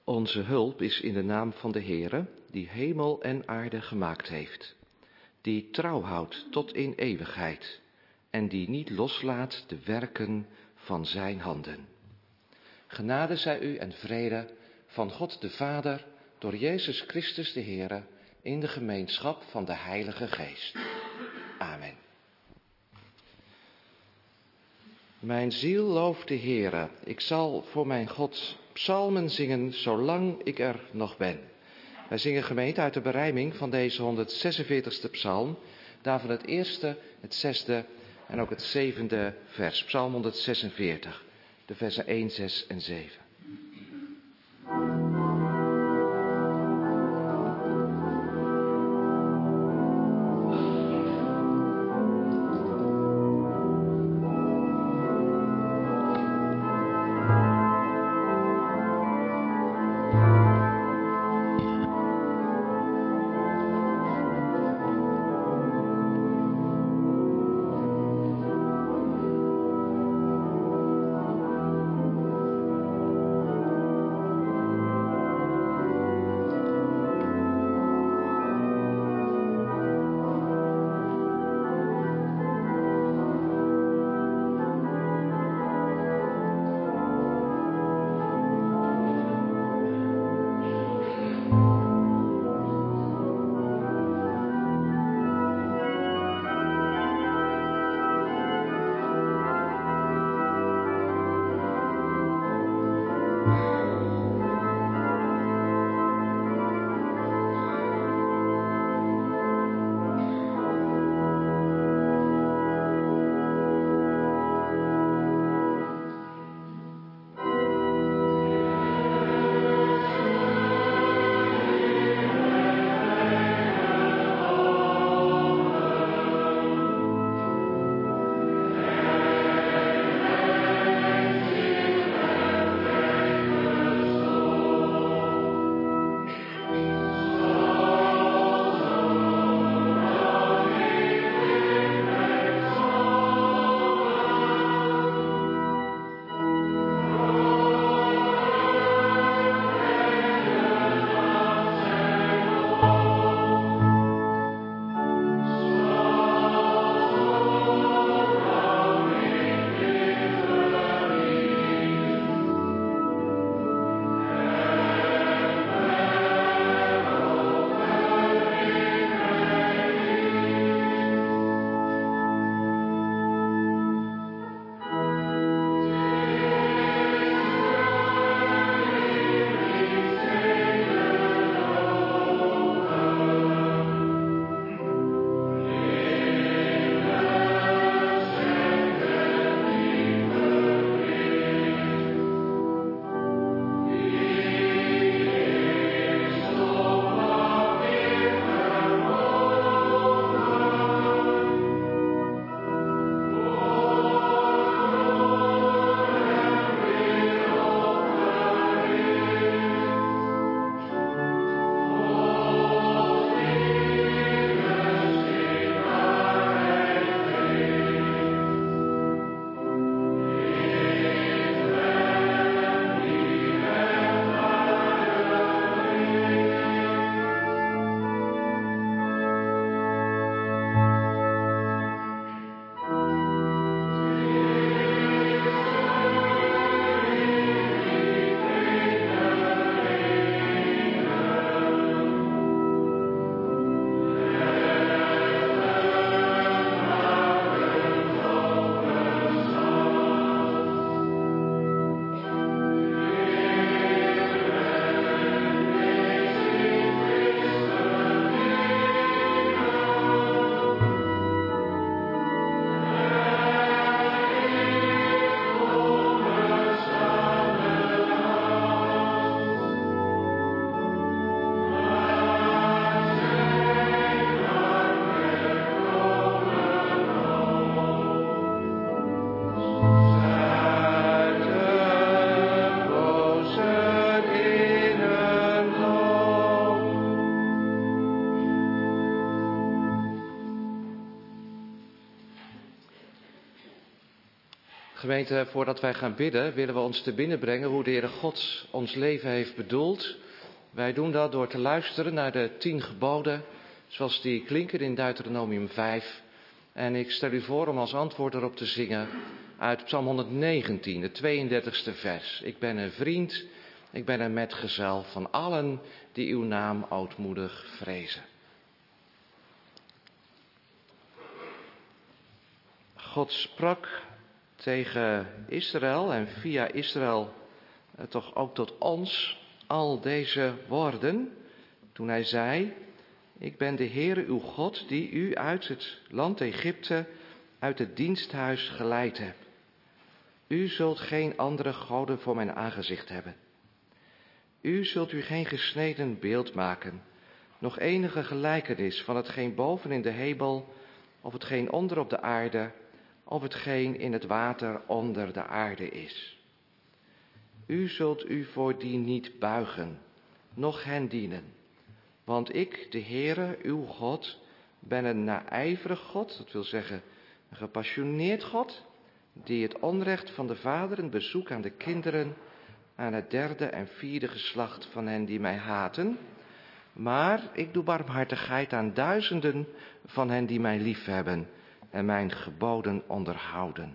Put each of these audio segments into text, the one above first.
Onze hulp is in de naam van de Heere, die hemel en aarde gemaakt heeft, die trouw houdt tot in eeuwigheid en die niet loslaat de werken van zijn handen. Genade zij u en vrede van God de Vader, door Jezus Christus de Heere, in de gemeenschap van de Heilige Geest. Amen. Mijn ziel looft de Heere, ik zal voor mijn God psalmen zingen zolang ik er nog ben. Wij zingen gemeente uit de berijming van deze 146e psalm, daarvan het eerste, het zesde en ook het zevende vers, psalm 146, de versen 1, 6 en 7. Gemeente, voordat wij gaan bidden, willen we ons te binnen brengen hoe de Heere God ons leven heeft bedoeld. Wij doen dat door te luisteren naar de 10 geboden, zoals die klinken in Deuteronomium 5. En ik stel u voor om als antwoord erop te zingen uit Psalm 119, het 32e vers. Ik ben een vriend, ik ben een metgezel van allen die uw naam ootmoedig vrezen. God sprak tegen Israël en via Israël toch ook tot ons al deze woorden toen hij zei: ik ben de Heere uw God die u uit het land Egypte, uit het diensthuis geleid heb. U zult geen andere goden voor mijn aangezicht hebben. U zult u geen gesneden beeld maken, nog enige gelijkenis van hetgeen boven in de hemel, of hetgeen onder op de aarde, of hetgeen in het water onder de aarde is. U zult u voor die niet buigen, noch hen dienen. Want ik, de Heere, uw God, ben een naijverig God, dat wil zeggen een gepassioneerd God, die het onrecht van de vaderen bezoekt aan de kinderen, aan het 3e en 4e geslacht van hen die mij haten. Maar ik doe barmhartigheid aan duizenden van hen die mij liefhebben en mijn geboden onderhouden.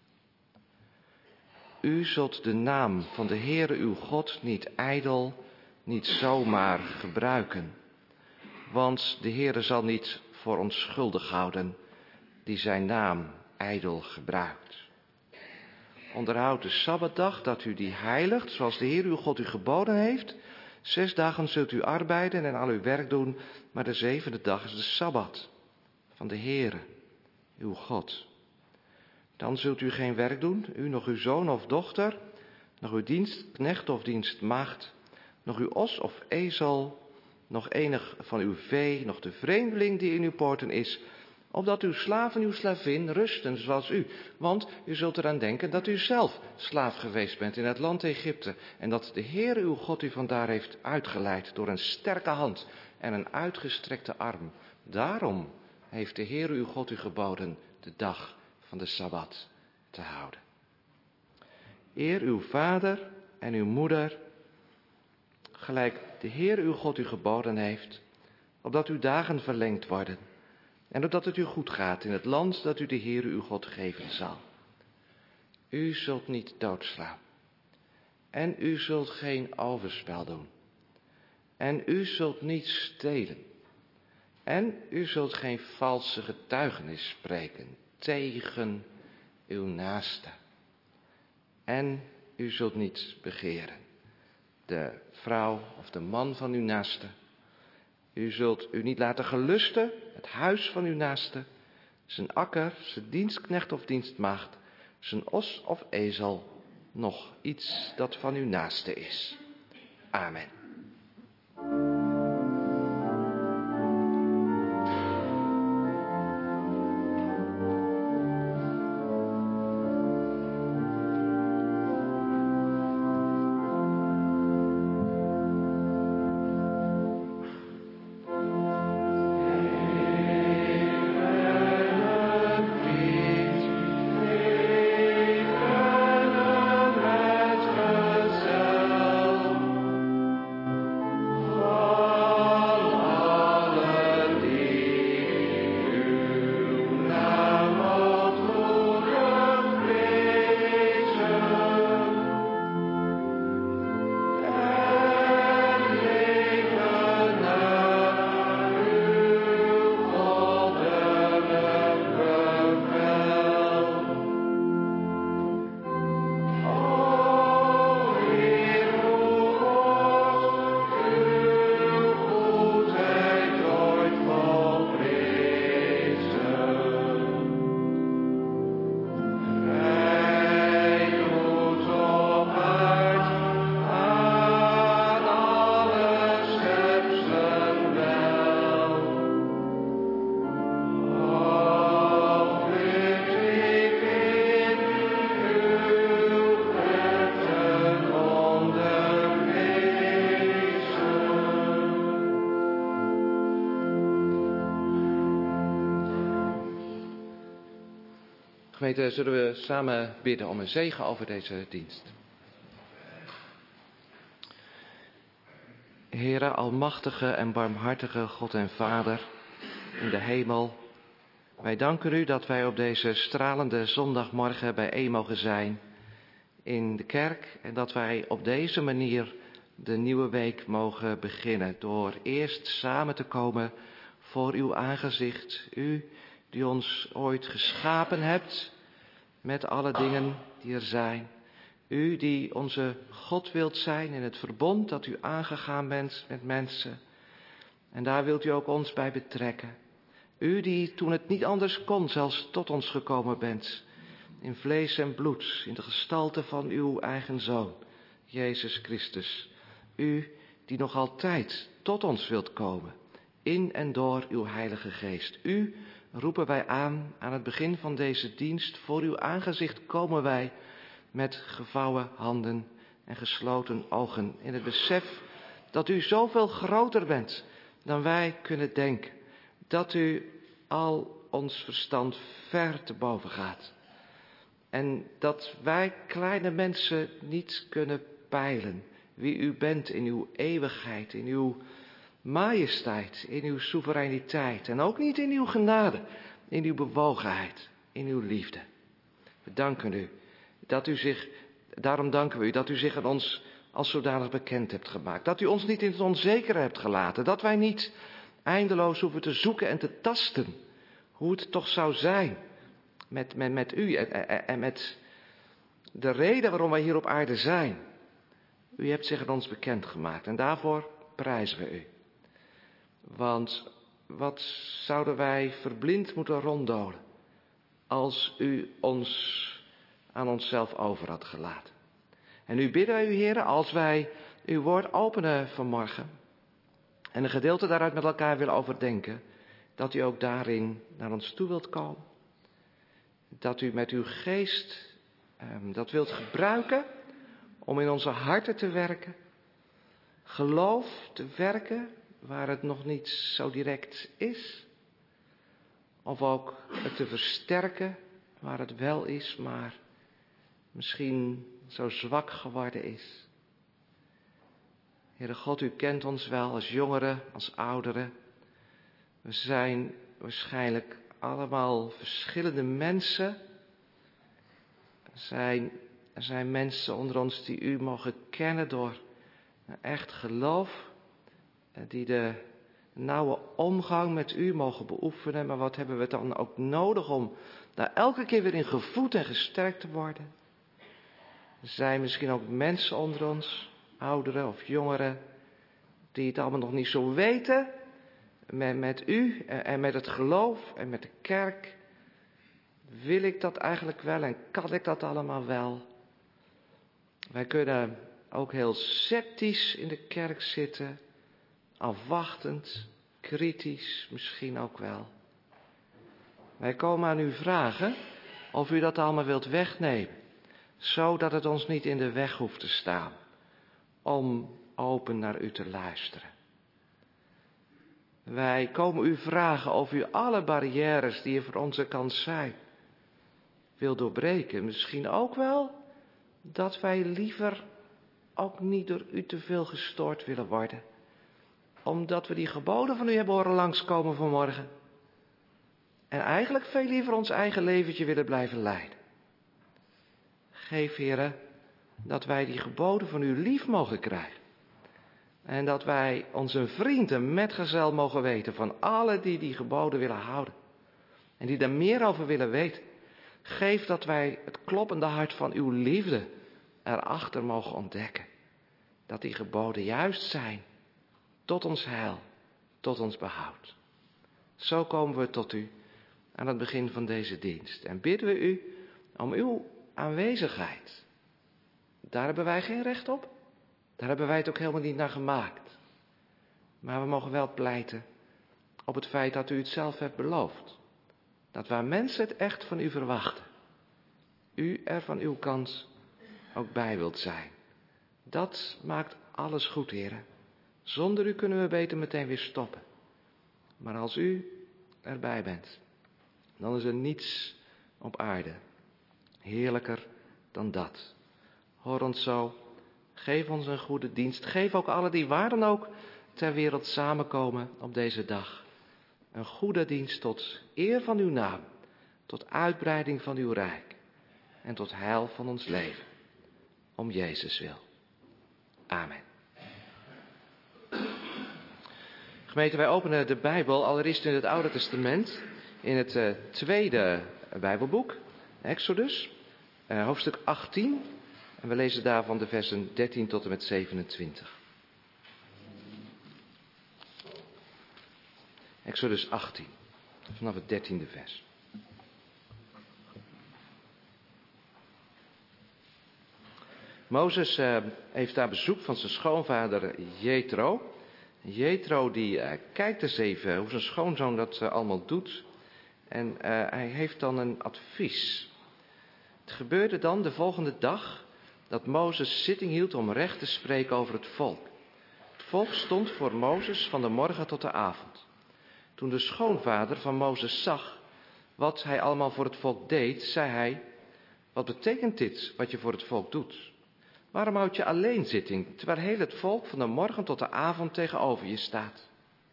U zult de naam van de Heere uw God niet ijdel, niet zomaar gebruiken. Want de Heere zal niet voor onschuldig houden die zijn naam ijdel gebruikt. Onderhoud de Sabbatdag dat u die heiligt, zoals de Heer uw God u geboden heeft. 6 dagen zult u arbeiden en al uw werk doen, maar de 7e dag is de Sabbat van de Heere, uw God. Dan zult u geen werk doen, u nog uw zoon of dochter, nog uw dienstknecht of dienstmaagd, nog uw os of ezel, nog enig van uw vee, nog de vreemdeling die in uw poorten is, opdat uw slaaf en uw slavin rusten zoals u. Want u zult eraan denken dat u zelf slaaf geweest bent in het land Egypte en dat de Heere uw God u vandaar heeft uitgeleid door een sterke hand en een uitgestrekte arm. Daarom heeft de Heere uw God u geboden de dag van de Sabbat te houden. Eer uw vader en uw moeder, gelijk de Heer uw God u geboden heeft, opdat uw dagen verlengd worden en opdat het u goed gaat in het land dat u de Heer uw God geven zal. U zult niet doodslaan en u zult geen overspel doen en u zult niet stelen en u zult geen valse getuigenis spreken tegen uw naaste. En u zult niet begeren de vrouw of de man van uw naaste. U zult u niet laten gelusten het huis van uw naaste, zijn akker, zijn dienstknecht of dienstmaagd, zijn os of ezel, nog iets dat van uw naaste is. Amen. Gemeente, zullen we samen bidden om een zegen over deze dienst. Heere, almachtige en barmhartige God en Vader in de hemel, wij danken u dat wij op deze stralende zondagmorgen bijeen mogen zijn in de kerk en dat wij op deze manier de nieuwe week mogen beginnen door eerst samen te komen voor uw aangezicht, u die ons ooit geschapen hebt met alle dingen die er zijn. U die onze God wilt zijn in het verbond dat u aangegaan bent met mensen. En daar wilt u ook ons bij betrekken. U die toen het niet anders kon zelfs tot ons gekomen bent. In vlees en bloed, in de gestalte van uw eigen Zoon, Jezus Christus. U die nog altijd tot ons wilt komen, in en door uw Heilige Geest. U roepen wij aan het begin van deze dienst. Voor uw aangezicht komen wij met gevouwen handen en gesloten ogen. In het besef dat u zoveel groter bent dan wij kunnen denken. Dat u al ons verstand ver te boven gaat. En dat wij kleine mensen niet kunnen peilen wie u bent in uw eeuwigheid, in uw majesteit, in uw soevereiniteit. En ook niet in uw genade, in uw bewogenheid, in uw liefde. We danken u dat u zich, daarom danken we u dat u zich aan ons als zodanig bekend hebt gemaakt. Dat u ons niet in het onzekere hebt gelaten. Dat wij niet eindeloos hoeven te zoeken en te tasten hoe het toch zou zijn met u en met de reden waarom wij hier op aarde zijn. U hebt zich aan ons bekendgemaakt en daarvoor prijzen we u. Want wat zouden wij verblind moeten ronddolen als u ons aan onszelf over had gelaten. En nu bidden wij u, Heere, als wij uw woord openen vanmorgen en een gedeelte daaruit met elkaar willen overdenken, dat u ook daarin naar ons toe wilt komen. Dat u met uw geest dat wilt gebruiken om in onze harten te werken. Geloof te werken waar het nog niet zo direct is. Of ook het te versterken waar het wel is, maar misschien zo zwak geworden is. Heere God, u kent ons wel als jongeren, als ouderen. We zijn waarschijnlijk allemaal verschillende mensen. Er zijn mensen onder ons die u mogen kennen door een echt geloof. Die de nauwe omgang met u mogen beoefenen. Maar wat hebben we dan ook nodig om daar elke keer weer in gevoed en gesterkt te worden? Er zijn misschien ook mensen onder ons, ouderen of jongeren, die het allemaal nog niet zo weten. Met u en met het geloof en met de kerk. Wil ik dat eigenlijk wel en kan ik dat allemaal wel? Wij kunnen ook heel sceptisch in de kerk zitten, afwachtend, kritisch misschien ook wel. Wij komen aan u vragen of u dat allemaal wilt wegnemen, zodat het ons niet in de weg hoeft te staan om open naar u te luisteren. Wij komen u vragen of u alle barrières die er voor onze kant zijn wil doorbreken. Misschien ook wel dat wij liever ook niet door u te veel gestoord willen worden. Omdat we die geboden van u hebben horen langskomen vanmorgen. En eigenlijk veel liever ons eigen leventje willen blijven leiden. Geef, Heere, dat wij die geboden van u lief mogen krijgen. En dat wij ons een vriend, een metgezel mogen weten van alle die geboden willen houden. En die er meer over willen weten. Geef dat wij het kloppende hart van uw liefde erachter mogen ontdekken. Dat die geboden juist zijn. Tot ons heil, tot ons behoud. Zo komen we tot u aan het begin van deze dienst. En bidden we u om uw aanwezigheid. Daar hebben wij geen recht op. Daar hebben wij het ook helemaal niet naar gemaakt. Maar we mogen wel pleiten op het feit dat u het zelf hebt beloofd. Dat waar mensen het echt van u verwachten, u er van uw kant ook bij wilt zijn. Dat maakt alles goed, Heere. Zonder u kunnen we beter meteen weer stoppen. Maar als u erbij bent, dan is er niets op aarde. Heerlijker dan dat. Hoor ons zo, geef ons een goede dienst. Geef ook allen die waar dan ook ter wereld samenkomen op deze dag een goede dienst tot eer van uw naam, tot uitbreiding van uw rijk en tot heil van ons leven. Om Jezus wil. Amen. Gemeente, wij openen de Bijbel allereerst in het Oude Testament, in het tweede Bijbelboek, Exodus, hoofdstuk 18. En we lezen daarvan de versen 13 tot en met 27. Exodus 18, vanaf het 13e vers. Mozes heeft daar bezoek van zijn schoonvader Jethro. Jethro die kijkt eens even hoe zijn schoonzoon dat allemaal doet. En hij heeft dan een advies. Het gebeurde dan de volgende dag dat Mozes zitting hield om recht te spreken over het volk. Het volk stond voor Mozes van de morgen tot de avond. Toen de schoonvader van Mozes zag wat hij allemaal voor het volk deed, zei hij: wat betekent dit wat je voor het volk doet? Waarom houd je alleen zitting, terwijl heel het volk van de morgen tot de avond tegenover je staat?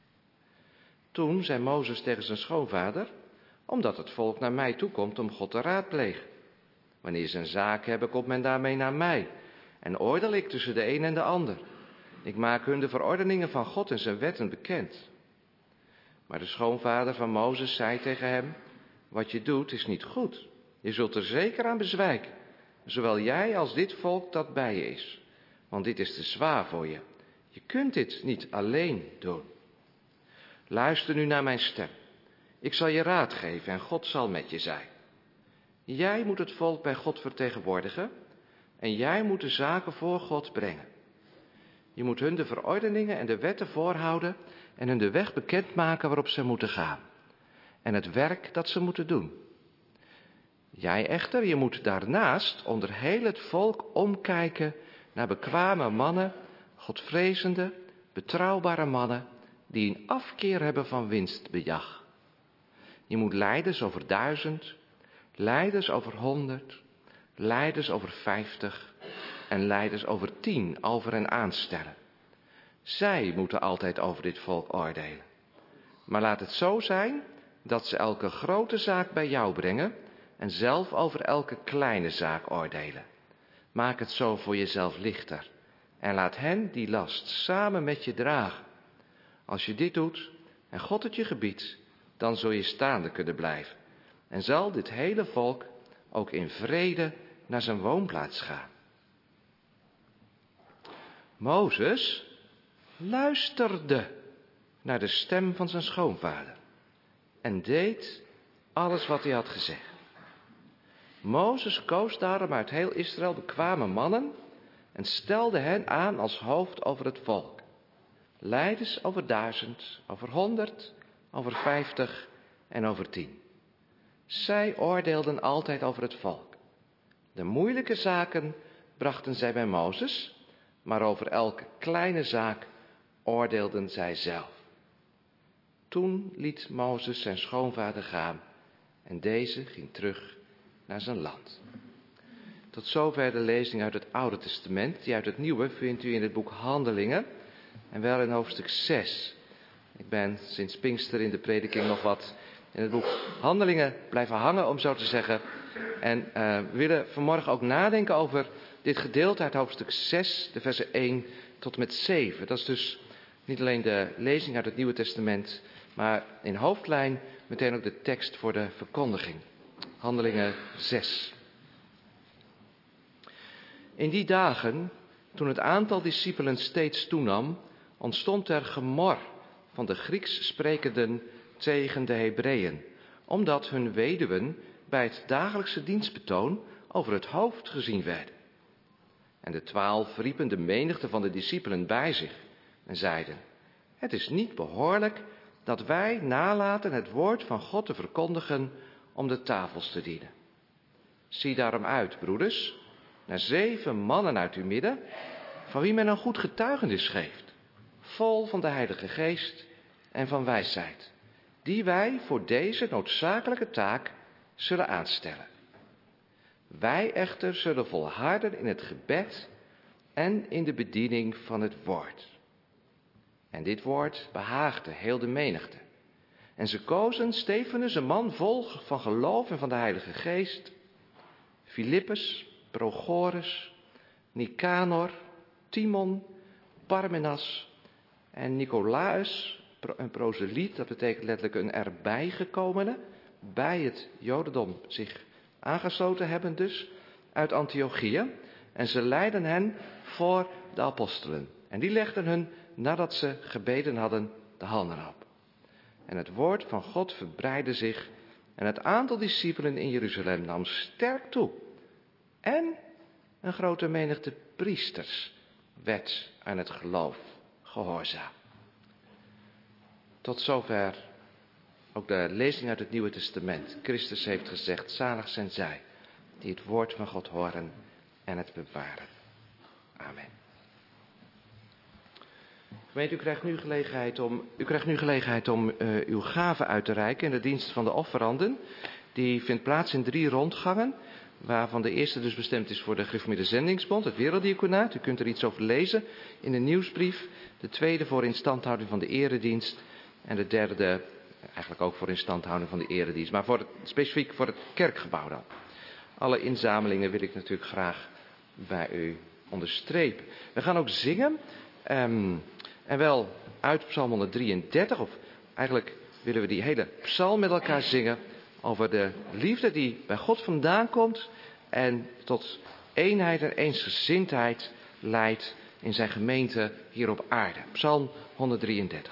Toen zei Mozes tegen zijn schoonvader: omdat het volk naar mij toe komt om God te raadplegen. Wanneer ze een zaak hebben, komt men daarmee naar mij en oordeel ik tussen de een en de ander. Ik maak hun de verordeningen van God en zijn wetten bekend. Maar de schoonvader van Mozes zei tegen hem: wat je doet is niet goed. Je zult er zeker aan bezwijken. Zowel jij als dit volk dat bij je is. Want dit is te zwaar voor je. Je kunt dit niet alleen doen. Luister nu naar mijn stem. Ik zal je raad geven en God zal met je zijn. Jij moet het volk bij God vertegenwoordigen. En jij moet de zaken voor God brengen. Je moet hun de verordeningen en de wetten voorhouden en hun de weg bekendmaken waarop ze moeten gaan. En het werk dat ze moeten doen. Jij echter, je moet daarnaast onder heel het volk omkijken naar bekwame mannen, godvrezende, betrouwbare mannen die een afkeer hebben van winstbejag. Je moet leiders over 1000, leiders over 100, leiders over 50 en leiders over 10 over hen aanstellen. Zij moeten altijd over dit volk oordelen. Maar laat het zo zijn dat ze elke grote zaak bij jou brengen en zelf over elke kleine zaak oordelen. Maak het zo voor jezelf lichter en laat hen die last samen met je dragen. Als je dit doet en God het je gebiedt, dan zul je staande kunnen blijven. En zal dit hele volk ook in vrede naar zijn woonplaats gaan. Mozes luisterde naar de stem van zijn schoonvader en deed alles wat hij had gezegd. Mozes koos daarom uit heel Israël bekwame mannen en stelde hen aan als hoofd over het volk. Leiders over 1000, over 100, over 50 en over 10. Zij oordeelden altijd over het volk. De moeilijke zaken brachten zij bij Mozes, maar over elke kleine zaak oordeelden zij zelf. Toen liet Mozes zijn schoonvader gaan en deze ging terug naar zijn land. Tot zover de lezing uit het Oude Testament. Die uit het Nieuwe vindt u in het boek Handelingen en wel in hoofdstuk 6. Ik ben sinds Pinkster in de prediking nog wat in het boek Handelingen blijven hangen, om zo te zeggen. En we willen vanmorgen ook nadenken over dit gedeelte uit hoofdstuk 6, de versen 1 tot en met 7. Dat is dus niet alleen de lezing uit het Nieuwe Testament, maar in hoofdlijn meteen ook de tekst voor de verkondiging. Handelingen 6. In die dagen, toen het aantal discipelen steeds toenam, ontstond er gemor van de Grieks sprekenden tegen de Hebreeën, omdat hun weduwen bij het dagelijkse dienstbetoon over het hoofd gezien werden. En de 12 riepen de menigte van de discipelen bij zich en zeiden: het is niet behoorlijk dat wij nalaten het woord van God te verkondigen om de tafels te dienen. Zie daarom uit, broeders, naar 7 mannen uit uw midden, van wie men een goed getuigenis geeft, vol van de Heilige Geest en van wijsheid, die wij voor deze noodzakelijke taak zullen aanstellen. Wij echter zullen volharden in het gebed en in de bediening van het woord. En dit woord behaagde heel de menigte. En ze kozen Stefanus, een man vol van geloof en van de Heilige Geest, Filippus, Prochorus, Nicanor, Timon, Parmenas en Nicolaas, een proseliet, dat betekent letterlijk een erbijgekomene, bij het Jodendom zich aangesloten hebben dus, uit Antiochië. En ze leidden hen voor de apostelen. En die legden hun, nadat ze gebeden hadden, de handen op. En het woord van God verbreidde zich en het aantal discipelen in Jeruzalem nam sterk toe. En een grote menigte priesters werd aan het geloof gehoorzaam. Tot zover ook de lezing uit het Nieuwe Testament. Christus heeft gezegd, zalig zijn zij die het woord van God horen en het bewaren. Amen. Gemeente, u krijgt nu gelegenheid om uw gave uit te reiken in de dienst van de offeranden. Die vindt plaats in 3 rondgangen, waarvan de eerste dus bestemd is voor de Gereformeerde Zendingsbond, het Werelddiaconaat. U kunt er iets over lezen in de nieuwsbrief. De tweede voor instandhouding van de eredienst. En de derde eigenlijk ook voor instandhouding van de eredienst, maar specifiek voor het kerkgebouw dan. Alle inzamelingen wil ik natuurlijk graag bij u onderstrepen. We gaan ook zingen. En wel uit Psalm 133, of eigenlijk willen we die hele psalm met elkaar zingen over de liefde die bij God vandaan komt en tot eenheid en eensgezindheid leidt in zijn gemeente hier op aarde. Psalm 133.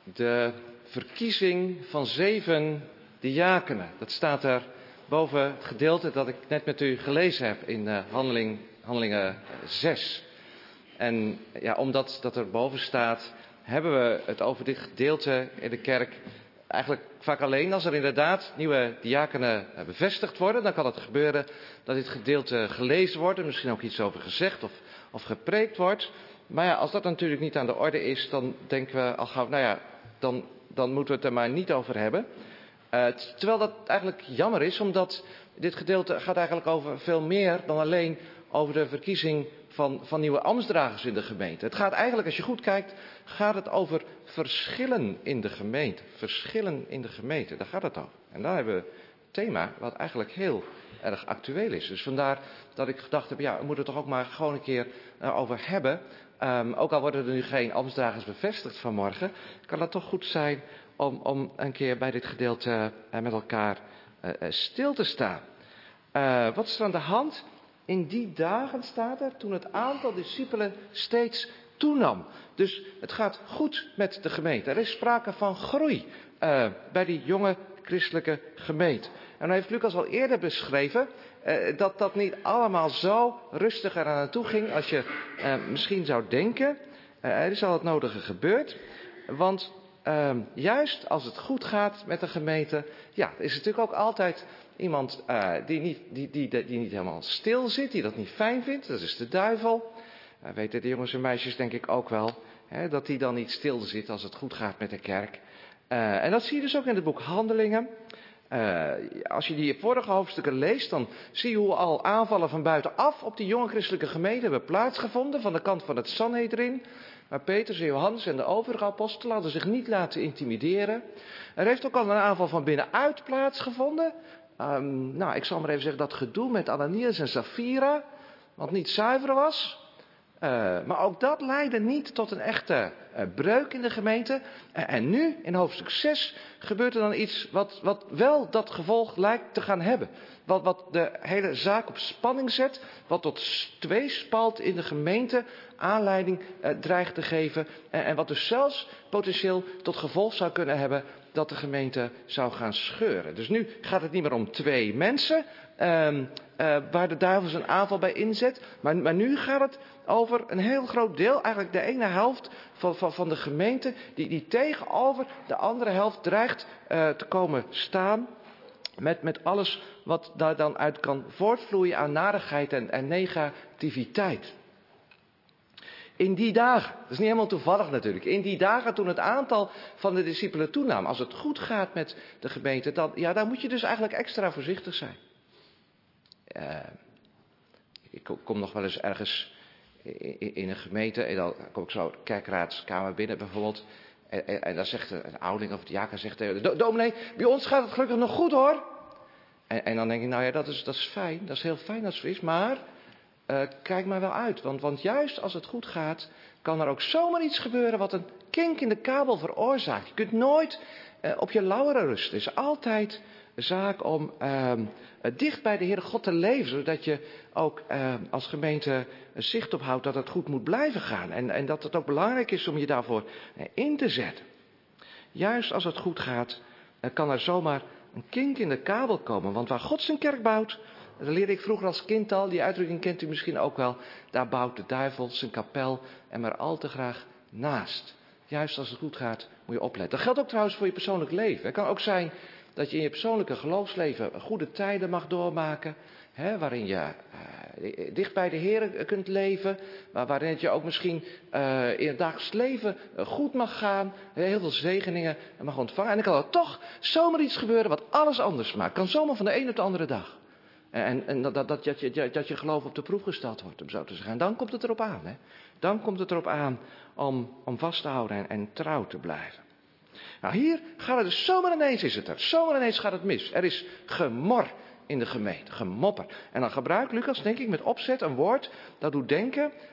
De verkiezing van 7 diakenen. Dat staat er boven het gedeelte dat ik net met u gelezen heb in Handelingen 6. En ja, omdat dat er boven staat, hebben we het over dit gedeelte in de kerk eigenlijk vaak alleen als er inderdaad nieuwe diakenen bevestigd worden. Dan kan het gebeuren dat dit gedeelte gelezen wordt en misschien ook iets over gezegd of gepreekt wordt. Maar ja, als dat natuurlijk niet aan de orde is, dan denken we al gauw, nou ja, dan moeten we het er maar niet over hebben. Terwijl dat eigenlijk jammer is, omdat dit gedeelte gaat eigenlijk over veel meer dan alleen over de verkiezing van nieuwe ambtsdragers in de gemeente. Het gaat eigenlijk, als je goed kijkt, gaat het over verschillen in de gemeente. Verschillen in de gemeente, daar gaat het over. En daar hebben we een thema wat eigenlijk heel erg actueel is. Dus vandaar dat ik gedacht heb, ja, we moeten het toch ook maar gewoon een keer over hebben. Ook al worden er nu geen ambtsdragers bevestigd vanmorgen, kan het toch goed zijn om een keer bij dit gedeelte met elkaar stil te staan. Wat is er aan de hand? In die dagen staat er, toen het aantal discipelen steeds toenam. Dus het gaat goed met de gemeente. Er is sprake van groei bij die jonge christelijke gemeente. En dan heeft Lucas al eerder beschreven dat dat niet allemaal zo rustig eraan naartoe ging als je misschien zou denken. Er is al het nodige gebeurd. Want juist als het goed gaat met de gemeente, ja, er is natuurlijk ook altijd iemand die niet helemaal stil zit, die dat niet fijn vindt. Dat is de duivel. Weten de jongens en meisjes denk ik ook wel, dat die dan niet stil zit als het goed gaat met de kerk. En dat zie je dus ook in het boek Handelingen. Als je die vorige hoofdstukken leest, dan zie je hoe al aanvallen van buitenaf op die jonge christelijke gemeente hebben plaatsgevonden van de kant van het Sanhedrin. Maar Petrus en Johannes en de overige apostelen hadden zich niet laten intimideren. Er heeft ook al een aanval van binnenuit plaatsgevonden. Ik zal maar even zeggen dat gedoe met Ananias en Safira, wat niet zuiver was. Maar ook dat leidde niet tot een echte breuk in de gemeente. En nu, in hoofdstuk 6, gebeurt er dan iets wat wel dat gevolg lijkt te gaan hebben. Wat de hele zaak op spanning zet. Wat tot tweespalt in de gemeente aanleiding dreigt te geven. En wat dus zelfs potentieel tot gevolg zou kunnen hebben dat de gemeente zou gaan scheuren. Dus nu gaat het niet meer om 2 mensen waar de duivel zijn aanval bij inzet. Maar nu gaat het over een heel groot deel, eigenlijk de ene helft van de gemeente, die tegenover de andere helft dreigt te komen staan. Met alles wat daar dan uit kan voortvloeien aan narigheid en negativiteit. In die dagen, dat is niet helemaal toevallig natuurlijk, in die dagen toen het aantal van de discipelen toenam, als het goed gaat met de gemeente, dan moet je dus eigenlijk extra voorzichtig zijn. Ik kom nog wel eens ergens in een gemeente en dan kom ik zo de kerkraadskamer binnen bijvoorbeeld. En dan zegt een ouderling of de diaken zegt tegen de dominee, bij ons gaat het gelukkig nog goed hoor. En dan denk ik, nou ja, dat is fijn, dat is heel fijn dat het zo is, maar kijk maar wel uit. Want juist als het goed gaat, kan er ook zomaar iets gebeuren wat een kink in de kabel veroorzaakt. Je kunt nooit op je lauweren rusten. Het is altijd een zaak om dicht bij de Heere God te leven, zodat je ook als gemeente zicht op houdt dat het goed moet blijven gaan. En dat het ook belangrijk is om je daarvoor in te zetten. Juist als het goed gaat, kan er zomaar een kink in de kabel komen. Want waar God zijn kerk bouwt, dat leerde ik vroeger als kind al, die uitdrukking kent u misschien ook wel, daar bouwt de duivel zijn kapel en maar al te graag naast. Juist als het goed gaat, moet je opletten. Dat geldt ook trouwens voor je persoonlijk leven. Het kan ook zijn dat je in je persoonlijke geloofsleven goede tijden mag doormaken, waarin je dicht bij de Heer kunt leven, waarin het je ook misschien in het dagelijks leven goed mag gaan, heel veel zegeningen mag ontvangen. En dan kan er toch zomaar iets gebeuren wat alles anders maakt. Kan zomaar van de ene op de andere dag. En dat je geloof op de proef gesteld wordt, om zo te zeggen. En dan komt het erop aan. Dan komt het erop aan om vast te houden en trouw te blijven. Nou, hier gaat het dus zomaar ineens gaat het mis. Er is gemor in de gemeente, gemopper. En dan gebruikt Lucas, denk ik, met opzet een woord dat doet denken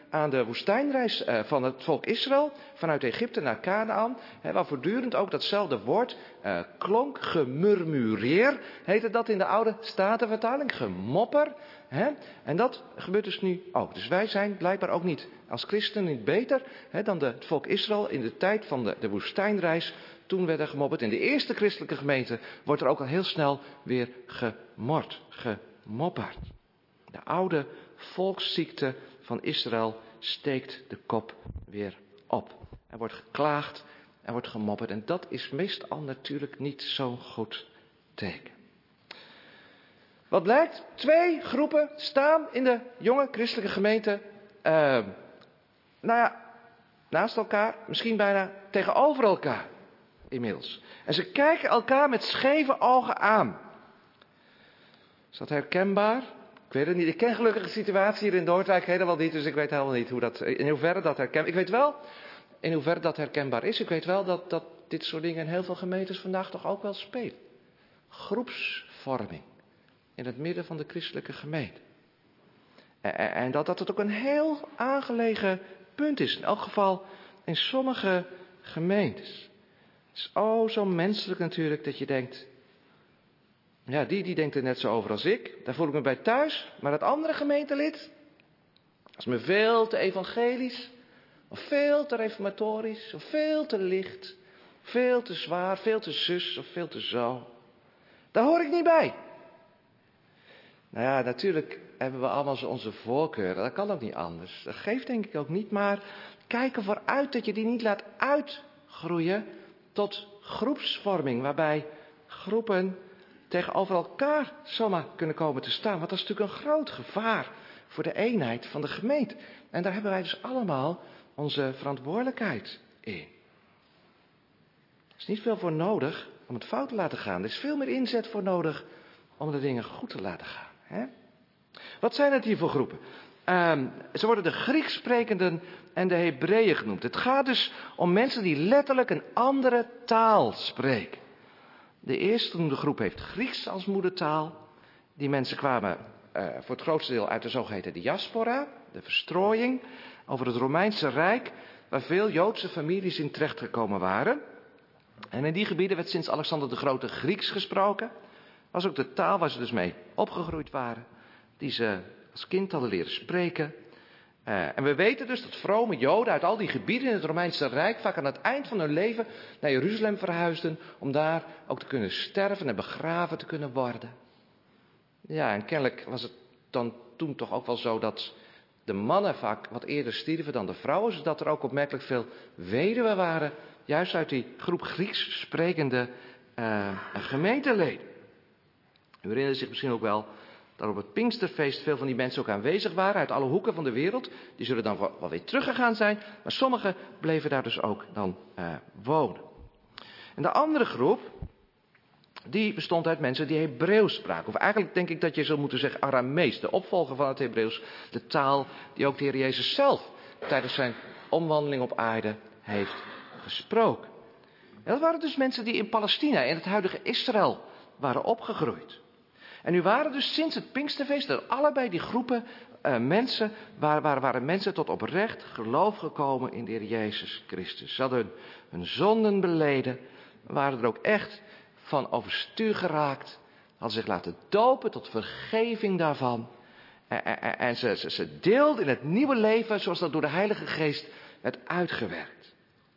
aan de woestijnreis van het volk Israël, vanuit Egypte naar Kanaän, waar voortdurend ook datzelfde woord klonk, gemurmureer, heette dat in de oude Statenvertaling, gemopper. En dat gebeurt dus nu ook. Dus wij zijn blijkbaar ook niet als christenen niet beter dan het volk Israël in de tijd van de woestijnreis. Toen werd er gemopperd. In de eerste christelijke gemeente wordt er ook al heel snel weer gemopperd. De oude volksziekte van Israël steekt de kop weer op. Er wordt geklaagd, er wordt gemopperd. En dat is meestal natuurlijk niet zo'n goed teken. Wat blijkt? 2 groepen staan in de jonge christelijke gemeente. Naast elkaar, misschien bijna tegenover elkaar inmiddels. En ze kijken elkaar met scheve ogen aan. Is dat herkenbaar? Ik weet het niet. Ik ken gelukkig de situatie hier in Noordwijk helemaal niet. Dus ik weet helemaal niet in hoeverre dat herkenbaar is. Ik weet wel in hoeverre dat herkenbaar is. Ik weet wel dat dit soort dingen in heel veel gemeentes vandaag toch ook wel spelen. Groepsvorming in het midden van de christelijke gemeente. En dat het ook een heel aangelegen punt is. In elk geval in sommige gemeentes. Het is zo menselijk natuurlijk dat je denkt. Ja, die denkt er net zo over als ik. Daar voel ik me bij thuis. Maar dat andere gemeentelid. Dat is me veel te evangelisch. Of veel te reformatorisch. Of veel te licht. Veel te zwaar. Veel te zus. Of veel te zo. Daar hoor ik niet bij. Nou ja, natuurlijk hebben we allemaal onze voorkeuren. Dat kan ook niet anders. Dat geeft denk ik ook niet. Maar kijk ervoor uit dat je die niet laat uitgroeien tot groepsvorming. Waarbij groepen tegenover elkaar zomaar kunnen komen te staan. Want dat is natuurlijk een groot gevaar voor de eenheid van de gemeente. En daar hebben wij dus allemaal onze verantwoordelijkheid in. Er is niet veel voor nodig om het fout te laten gaan. Er is veel meer inzet voor nodig om de dingen goed te laten gaan. Wat zijn het hier voor groepen? Ze worden de Grieks sprekenden en de Hebreeën genoemd. Het gaat dus om mensen die letterlijk een andere taal spreken. De eerstgenoemde groep heeft Grieks als moedertaal. Die mensen kwamen voor het grootste deel uit de zogeheten diaspora, de verstrooiing, over het Romeinse Rijk, waar veel Joodse families in terechtgekomen waren. En in die gebieden werd sinds Alexander de Grote Grieks gesproken. Was ook de taal waar ze dus mee opgegroeid waren, die ze als kind hadden leren spreken. En we weten dus dat vrome Joden uit al die gebieden in het Romeinse Rijk vaak aan het eind van hun leven naar Jeruzalem verhuisden, om daar ook te kunnen sterven en begraven te kunnen worden. Ja, en kennelijk was het dan toen toch ook wel zo dat de mannen vaak wat eerder stierven dan de vrouwen, zodat er ook opmerkelijk veel weduwen waren, juist uit die groep Grieks sprekende gemeenteleden. U herinnert zich misschien ook wel dat op het Pinksterfeest veel van die mensen ook aanwezig waren uit alle hoeken van de wereld. Die zullen dan wel weer teruggegaan zijn, maar sommigen bleven daar dus ook dan wonen. En de andere groep, die bestond uit mensen die Hebreeuws spraken. Of eigenlijk denk ik dat je zou moeten zeggen Aramees, de opvolger van het Hebreeuws. De taal die ook de Heer Jezus zelf tijdens zijn omwandeling op aarde heeft gesproken. En dat waren dus mensen die in Palestina, in het huidige Israël, waren opgegroeid. En nu waren dus sinds het Pinksterfeest er allebei die groepen mensen, waren mensen tot oprecht geloof gekomen in de Heer Jezus Christus. Ze hadden hun zonden beleden, waren er ook echt van overstuur geraakt, hadden zich laten dopen tot vergeving daarvan. En ze deelden in het nieuwe leven zoals dat door de Heilige Geest werd uitgewerkt.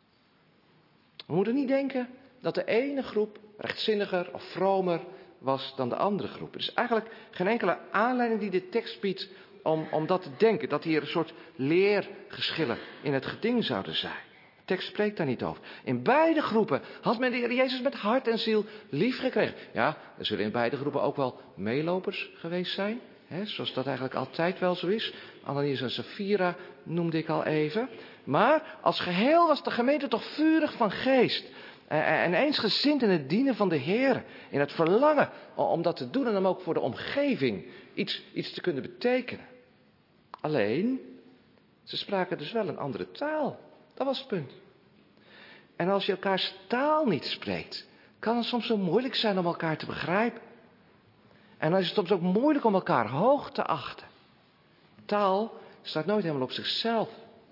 We moeten niet denken dat de ene groep rechtzinniger of vromer was dan de andere groep. Er is eigenlijk geen enkele aanleiding die de tekst biedt om dat te denken. Dat hier een soort leergeschillen in het geding zouden zijn. De tekst spreekt daar niet over. In beide groepen had men de Heer Jezus met hart en ziel lief gekregen. Ja, er zullen in beide groepen ook wel meelopers geweest zijn. Zoals dat eigenlijk altijd wel zo is. Ananias en Sapphira noemde ik al even. Maar als geheel was de gemeente toch vurig van geest. En eensgezind in het dienen van de Heer. In het verlangen om dat te doen en om ook voor de omgeving iets te kunnen betekenen. Alleen, ze spraken dus wel een andere taal. Dat was het punt. En als je elkaars taal niet spreekt, kan het soms zo moeilijk zijn om elkaar te begrijpen. En dan is het soms ook moeilijk om elkaar hoog te achten. Taal staat nooit helemaal op zichzelf.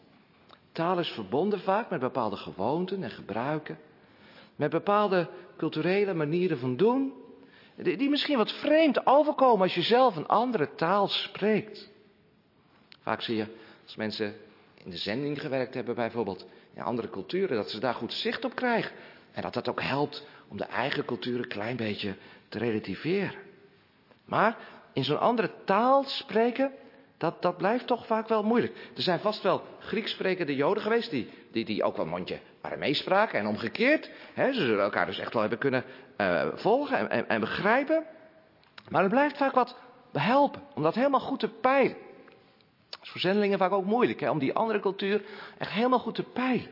Taal is verbonden vaak met bepaalde gewoonten en gebruiken. Met bepaalde culturele manieren van doen. Die misschien wat vreemd overkomen als je zelf een andere taal spreekt. Vaak zie je, als mensen in de zending gewerkt hebben bijvoorbeeld, in andere culturen, dat ze daar goed zicht op krijgen. En dat dat ook helpt om de eigen cultuur een klein beetje te relativeren. Maar in zo'n andere taal spreken, dat blijft toch vaak wel moeilijk. Er zijn vast wel Grieks sprekende Joden geweest die ook wel een mondje Aramees spraken. En omgekeerd, ze zullen elkaar dus echt wel hebben kunnen volgen en begrijpen. Maar het blijft vaak wat behelpen om dat helemaal goed te peilen. Dat is voor zendelingen vaak ook moeilijk, om die andere cultuur echt helemaal goed te peilen.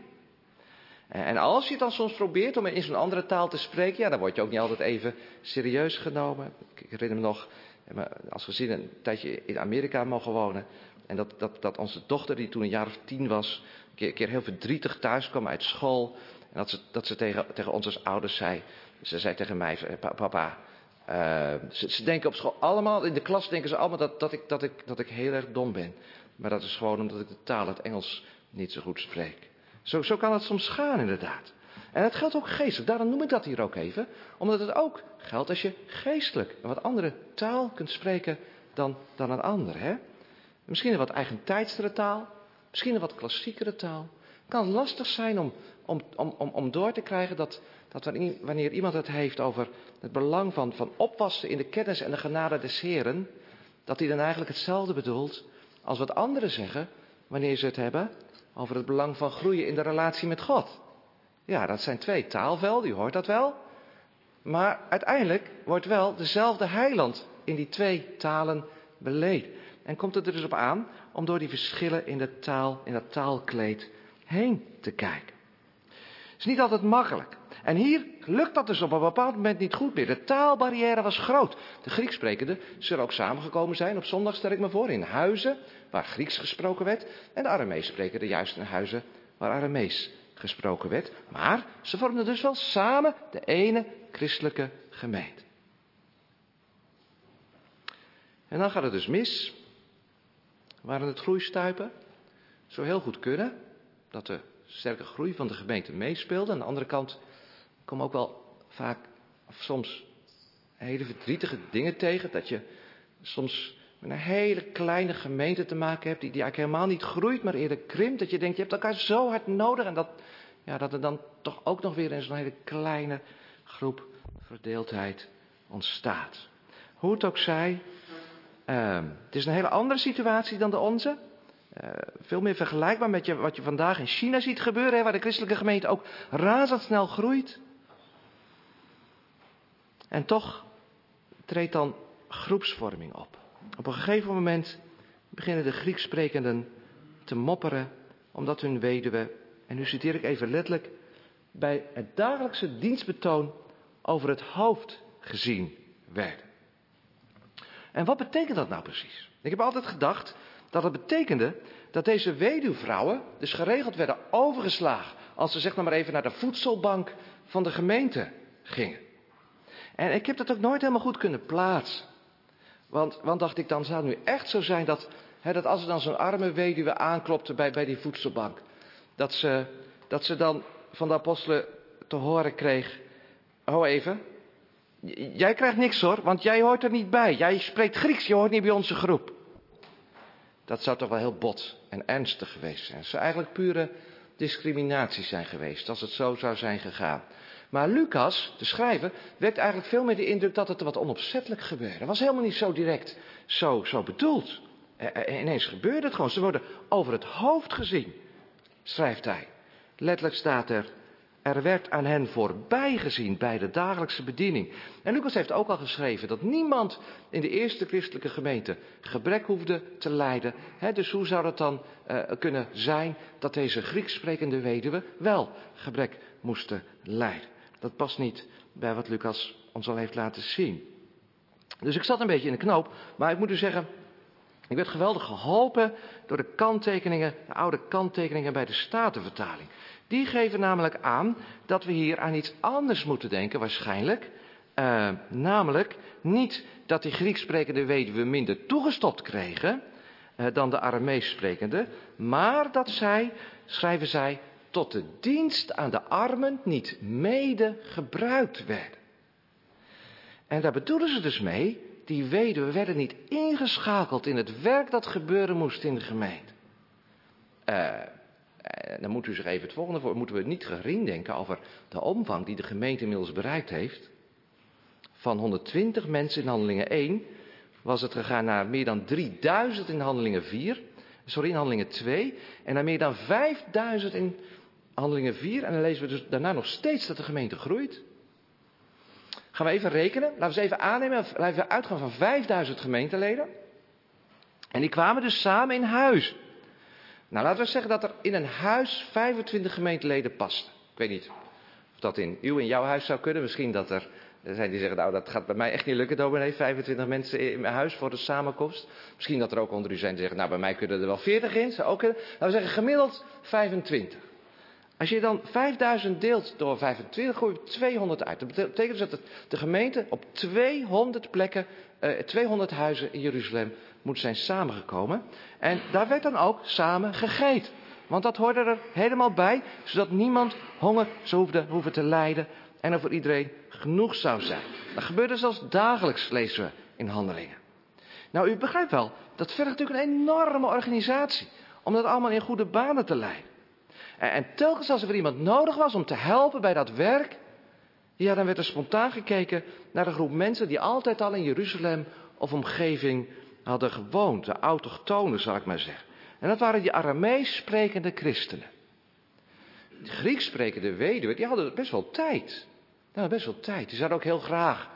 En als je het dan soms probeert om in zo'n andere taal te spreken, ja, dan word je ook niet altijd even serieus genomen. Ik herinner me nog, als gezin een tijdje in Amerika mogen wonen. En dat onze dochter, die toen een jaar of 10 was, een keer heel verdrietig thuis kwam uit school. En dat ze tegen ons als ouders zei, ze zei tegen mij, papa, ze denken op school allemaal, in de klas denken ze allemaal dat ik heel erg dom ben. Maar dat is gewoon omdat ik de taal, het Engels, niet zo goed spreek. Zo kan het soms gaan inderdaad. En het geldt ook geestelijk, daarom noem ik dat hier ook even. Omdat het ook geldt als je geestelijk een wat andere taal kunt spreken dan een ander. Hè? Misschien een wat eigentijdstere taal, misschien een wat klassiekere taal. Het kan lastig zijn om door te krijgen dat wanneer iemand het heeft over het belang van opwassen in de kennis en de genade des Heren, dat hij dan eigenlijk hetzelfde bedoelt als wat anderen zeggen wanneer ze het hebben over het belang van groeien in de relatie met God. Ja, dat zijn 2 taalvelden, u hoort dat wel. Maar uiteindelijk wordt wel dezelfde heiland in die 2 talen beleden. En komt het er dus op aan om door die verschillen in dat taalkleed heen te kijken. Het is niet altijd makkelijk. En hier lukt dat dus op een bepaald moment niet goed meer. De taalbarrière was groot. De Grieks sprekenden zullen ook samengekomen zijn op zondag, stel ik me voor, in huizen waar Grieks gesproken werd. En de Aramees sprekenden juist in huizen waar Aramees gesproken werd. Maar ze vormden dus wel samen de ene christelijke gemeente. En dan gaat het dus mis. Waar het groeistuipen zo heel goed kunnen, dat de sterke groei van de gemeente meespeelde. Aan de andere kant komen ook wel vaak, of soms, hele verdrietige dingen tegen. Dat je soms met een hele kleine gemeente te maken hebt, die eigenlijk helemaal niet groeit, maar eerder krimpt. Dat je denkt, je hebt elkaar zo hard nodig. En dat er dan toch ook nog weer in zo'n hele kleine groep verdeeldheid ontstaat. Hoe het ook zij, het is een hele andere situatie dan de onze. Veel meer vergelijkbaar met wat je vandaag in China ziet gebeuren, waar de christelijke gemeente ook razendsnel groeit. En toch treedt dan groepsvorming op. Op een gegeven moment beginnen de Grieks sprekenden te mopperen, omdat hun weduwe, en nu citeer ik even letterlijk, bij het dagelijkse dienstbetoon over het hoofd gezien werden. En wat betekent dat nou precies? Ik heb altijd gedacht dat het betekende dat deze weduwvrouwen dus geregeld werden overgeslagen als ze zeg maar even naar de voedselbank van de gemeente gingen. En ik heb dat ook nooit helemaal goed kunnen plaatsen. Want dacht ik, dan zou het nu echt zo zijn dat als er dan zo'n arme weduwe aanklopte bij die voedselbank, dat ze dan van de apostelen te horen kreeg, ho even, jij krijgt niks hoor, want jij hoort er niet bij. Jij spreekt Grieks, je hoort niet bij onze groep. Dat zou toch wel heel bot en ernstig geweest zijn. Het zou eigenlijk pure discriminatie zijn geweest, als het zo zou zijn gegaan. Maar Lucas, de schrijver, wekt eigenlijk veel meer de indruk dat het wat onopzettelijk gebeurde. Het was helemaal niet zo direct zo bedoeld. Ineens gebeurde het gewoon. Ze worden over het hoofd gezien, schrijft hij. Letterlijk staat er werd aan hen voorbij gezien bij de dagelijkse bediening. En Lucas heeft ook al geschreven dat niemand in de eerste christelijke gemeente gebrek hoefde te lijden. Dus hoe zou dat dan kunnen zijn dat deze Grieks sprekende weduwen wel gebrek moesten lijden? Dat past niet bij wat Lucas ons al heeft laten zien. Dus ik zat een beetje in de knoop, maar ik moet u zeggen, ik werd geweldig geholpen door de kanttekeningen, de oude kanttekeningen bij de Statenvertaling. Die geven namelijk aan dat we hier aan iets anders moeten denken waarschijnlijk. Namelijk niet dat die Grieks sprekende weduwen minder toegestopt kregen. dan de Aramees sprekende, maar dat zij, schrijven zij, tot de dienst aan de armen niet mede gebruikt werden. En daar bedoelen ze dus mee, die weduwen werden niet ingeschakeld in het werk dat gebeuren moest in de gemeente. Dan moet u zich even het volgende voor. Moeten we niet gering denken over de omvang die de gemeente inmiddels bereikt heeft. Van 120 mensen in Handelingen 1 was het gegaan naar meer dan 3000 in Handelingen 2. En naar meer dan 5000 in Handelingen 4. En dan lezen we dus daarna nog steeds dat de gemeente groeit. Gaan we even rekenen. Laten we eens even aannemen. Laten we uitgaan van 5000 gemeenteleden. En die kwamen dus samen in huis. Nou, laten we zeggen dat er in een huis 25 gemeenteleden pasten. Ik weet niet of dat in jouw huis zou kunnen. Misschien dat er zijn die zeggen, nou dat gaat bij mij echt niet lukken, dominee. 25 mensen in mijn huis voor de samenkomst. Misschien dat er ook onder u zijn die zeggen, nou bij mij kunnen er wel 40 in. Zou ook kunnen. Laten we zeggen gemiddeld 25. Als je dan 5000 deelt door 25, gooi je 200 uit. Dat betekent dus dat de gemeente op 200 plekken, 200 huizen in Jeruzalem moet zijn samengekomen. En daar werd dan ook samen gegeten. Want dat hoorde er helemaal bij, zodat niemand honger zou hoeven te lijden en er voor iedereen genoeg zou zijn. Dat gebeurde zelfs dagelijks, lezen we in Handelingen. Nou, u begrijpt wel, dat vergt natuurlijk een enorme organisatie om dat allemaal in goede banen te leiden. En telkens als er iemand nodig was om te helpen bij dat werk, ja, dan werd er spontaan gekeken naar de groep mensen die altijd al in Jeruzalem of omgeving hadden gewoond. De autochtonen, zal ik maar zeggen. En dat waren die Aramees sprekende christenen. De Grieks sprekende weduwen, die hadden best wel tijd. Die zouden ook heel graag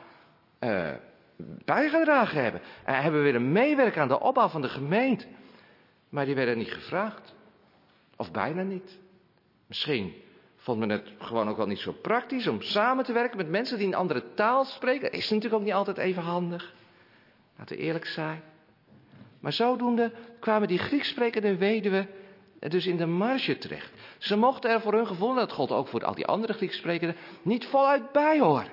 bijgedragen hebben. En hebben willen meewerken aan de opbouw van de gemeente. Maar die werden niet gevraagd. Of bijna niet. Misschien vond men het gewoon ook wel niet zo praktisch om samen te werken met mensen die een andere taal spreken. Dat is natuurlijk ook niet altijd even handig. Laten we eerlijk zijn. Maar zodoende kwamen die Grieks sprekende weduwen dus in de marge terecht. Ze mochten er voor hun gevoel, dat gold ook voor al die andere Grieks sprekenden, niet voluit bij horen.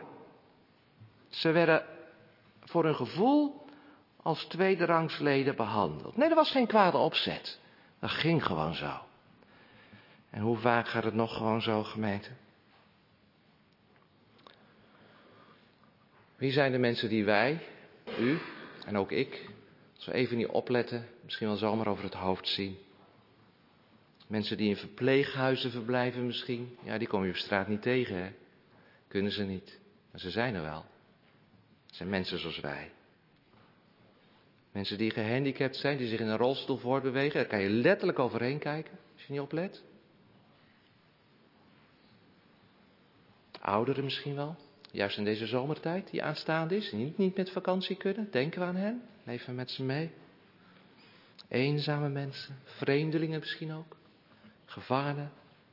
Ze werden voor hun gevoel als tweederangsleden behandeld. Nee, dat was geen kwade opzet. Dat ging gewoon zo. En hoe vaak gaat het nog gewoon zo, gemeente? Wie zijn de mensen die wij, u en ook ik, als we even niet opletten, misschien wel zomaar over het hoofd zien? Mensen die in verpleeghuizen verblijven misschien. Ja, die kom je op straat niet tegen, hè. Kunnen ze niet. Maar ze zijn er wel. Het zijn mensen zoals wij. Mensen die gehandicapt zijn, die zich in een rolstoel voortbewegen. Daar kan je letterlijk overheen kijken, als je niet oplet. Ouderen misschien wel. Juist in deze zomertijd die aanstaande is. Die niet met vakantie kunnen. Denken we aan hen. Leven met ze mee. Eenzame mensen. Vreemdelingen misschien ook. Gevangenen.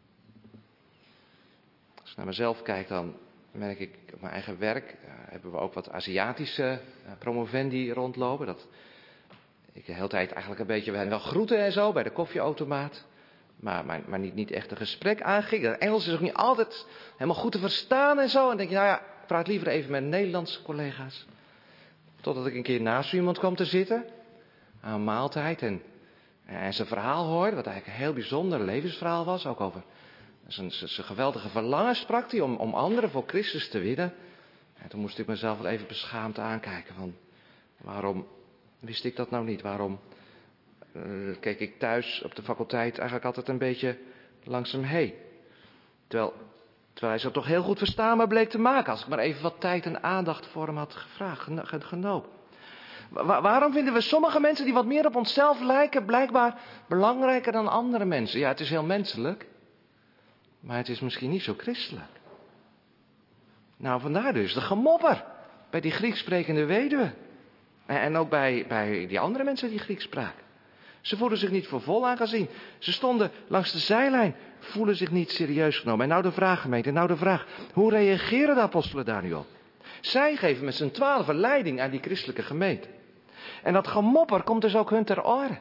Als ik naar mezelf kijk, dan merk ik op mijn eigen werk. Hebben we ook wat Aziatische promovendi rondlopen. Dat ik de hele tijd eigenlijk een beetje wel groeten en zo bij de koffieautomaat. Maar niet echt een gesprek aanging. Dat Engels is ook niet altijd helemaal goed te verstaan en zo. En dan denk je, nou ja, ik praat liever even met Nederlandse collega's. Totdat ik een keer naast iemand kwam te zitten. Aan een maaltijd. En zijn verhaal hoorde. Wat eigenlijk een heel bijzonder levensverhaal was. Ook over zijn geweldige verlangen sprak hij om anderen voor Christus te winnen. En toen moest ik mezelf wel even beschaamd aankijken. Van waarom wist ik dat nou niet? Waarom keek ik thuis op de faculteit eigenlijk altijd een beetje langs hem heen. Terwijl hij zo toch heel goed verstaanbaar bleek te maken. Als ik maar even wat tijd en aandacht voor hem had gevraagd, genomen. Waarom vinden we sommige mensen die wat meer op onszelf lijken blijkbaar belangrijker dan andere mensen? Ja, het is heel menselijk. Maar het is misschien niet zo christelijk. Nou, vandaar dus de gemopper bij die Grieks sprekende weduwe. En ook bij die andere mensen die Grieks spraken. Ze voelden zich niet voor vol aangezien. Ze stonden langs de zijlijn, voelen zich niet serieus genomen. En nou de vraag, gemeente, nou de vraag. Hoe reageren de apostelen daar nu op? Zij geven met z'n 12 leiding aan die christelijke gemeente. En dat gemopper komt dus ook hun ter oren.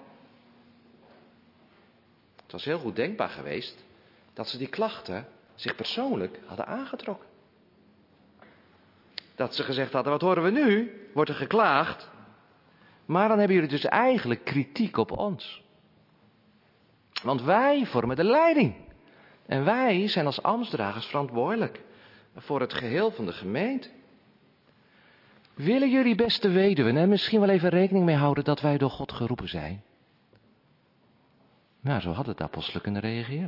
Het was heel goed denkbaar geweest dat ze die klachten zich persoonlijk hadden aangetrokken. Dat ze gezegd hadden, wat horen we nu? Wordt er geklaagd? Maar dan hebben jullie dus eigenlijk kritiek op ons. Want wij vormen de leiding. En wij zijn als ambtsdragers verantwoordelijk voor het geheel van de gemeente. Willen jullie, beste weduwen, er misschien wel even rekening mee houden dat wij door God geroepen zijn? Nou, zo hadden de apostelen kunnen reageren.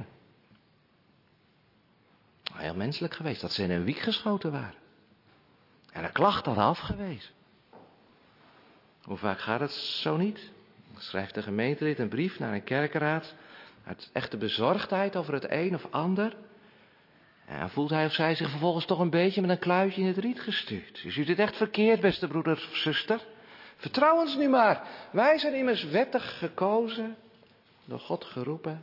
Heel menselijk geweest, dat ze in een wiek geschoten waren. En de klacht hadden afgewezen. Hoe vaak gaat het zo niet? Dan schrijft de gemeentelid een brief naar een kerkenraad uit echte bezorgdheid over het een of ander. En voelt hij of zij zich vervolgens toch een beetje met een kluitje in het riet gestuurd. U ziet het echt verkeerd, beste broeder of zuster. Vertrouw ons nu maar. Wij zijn immers wettig gekozen, door God geroepen.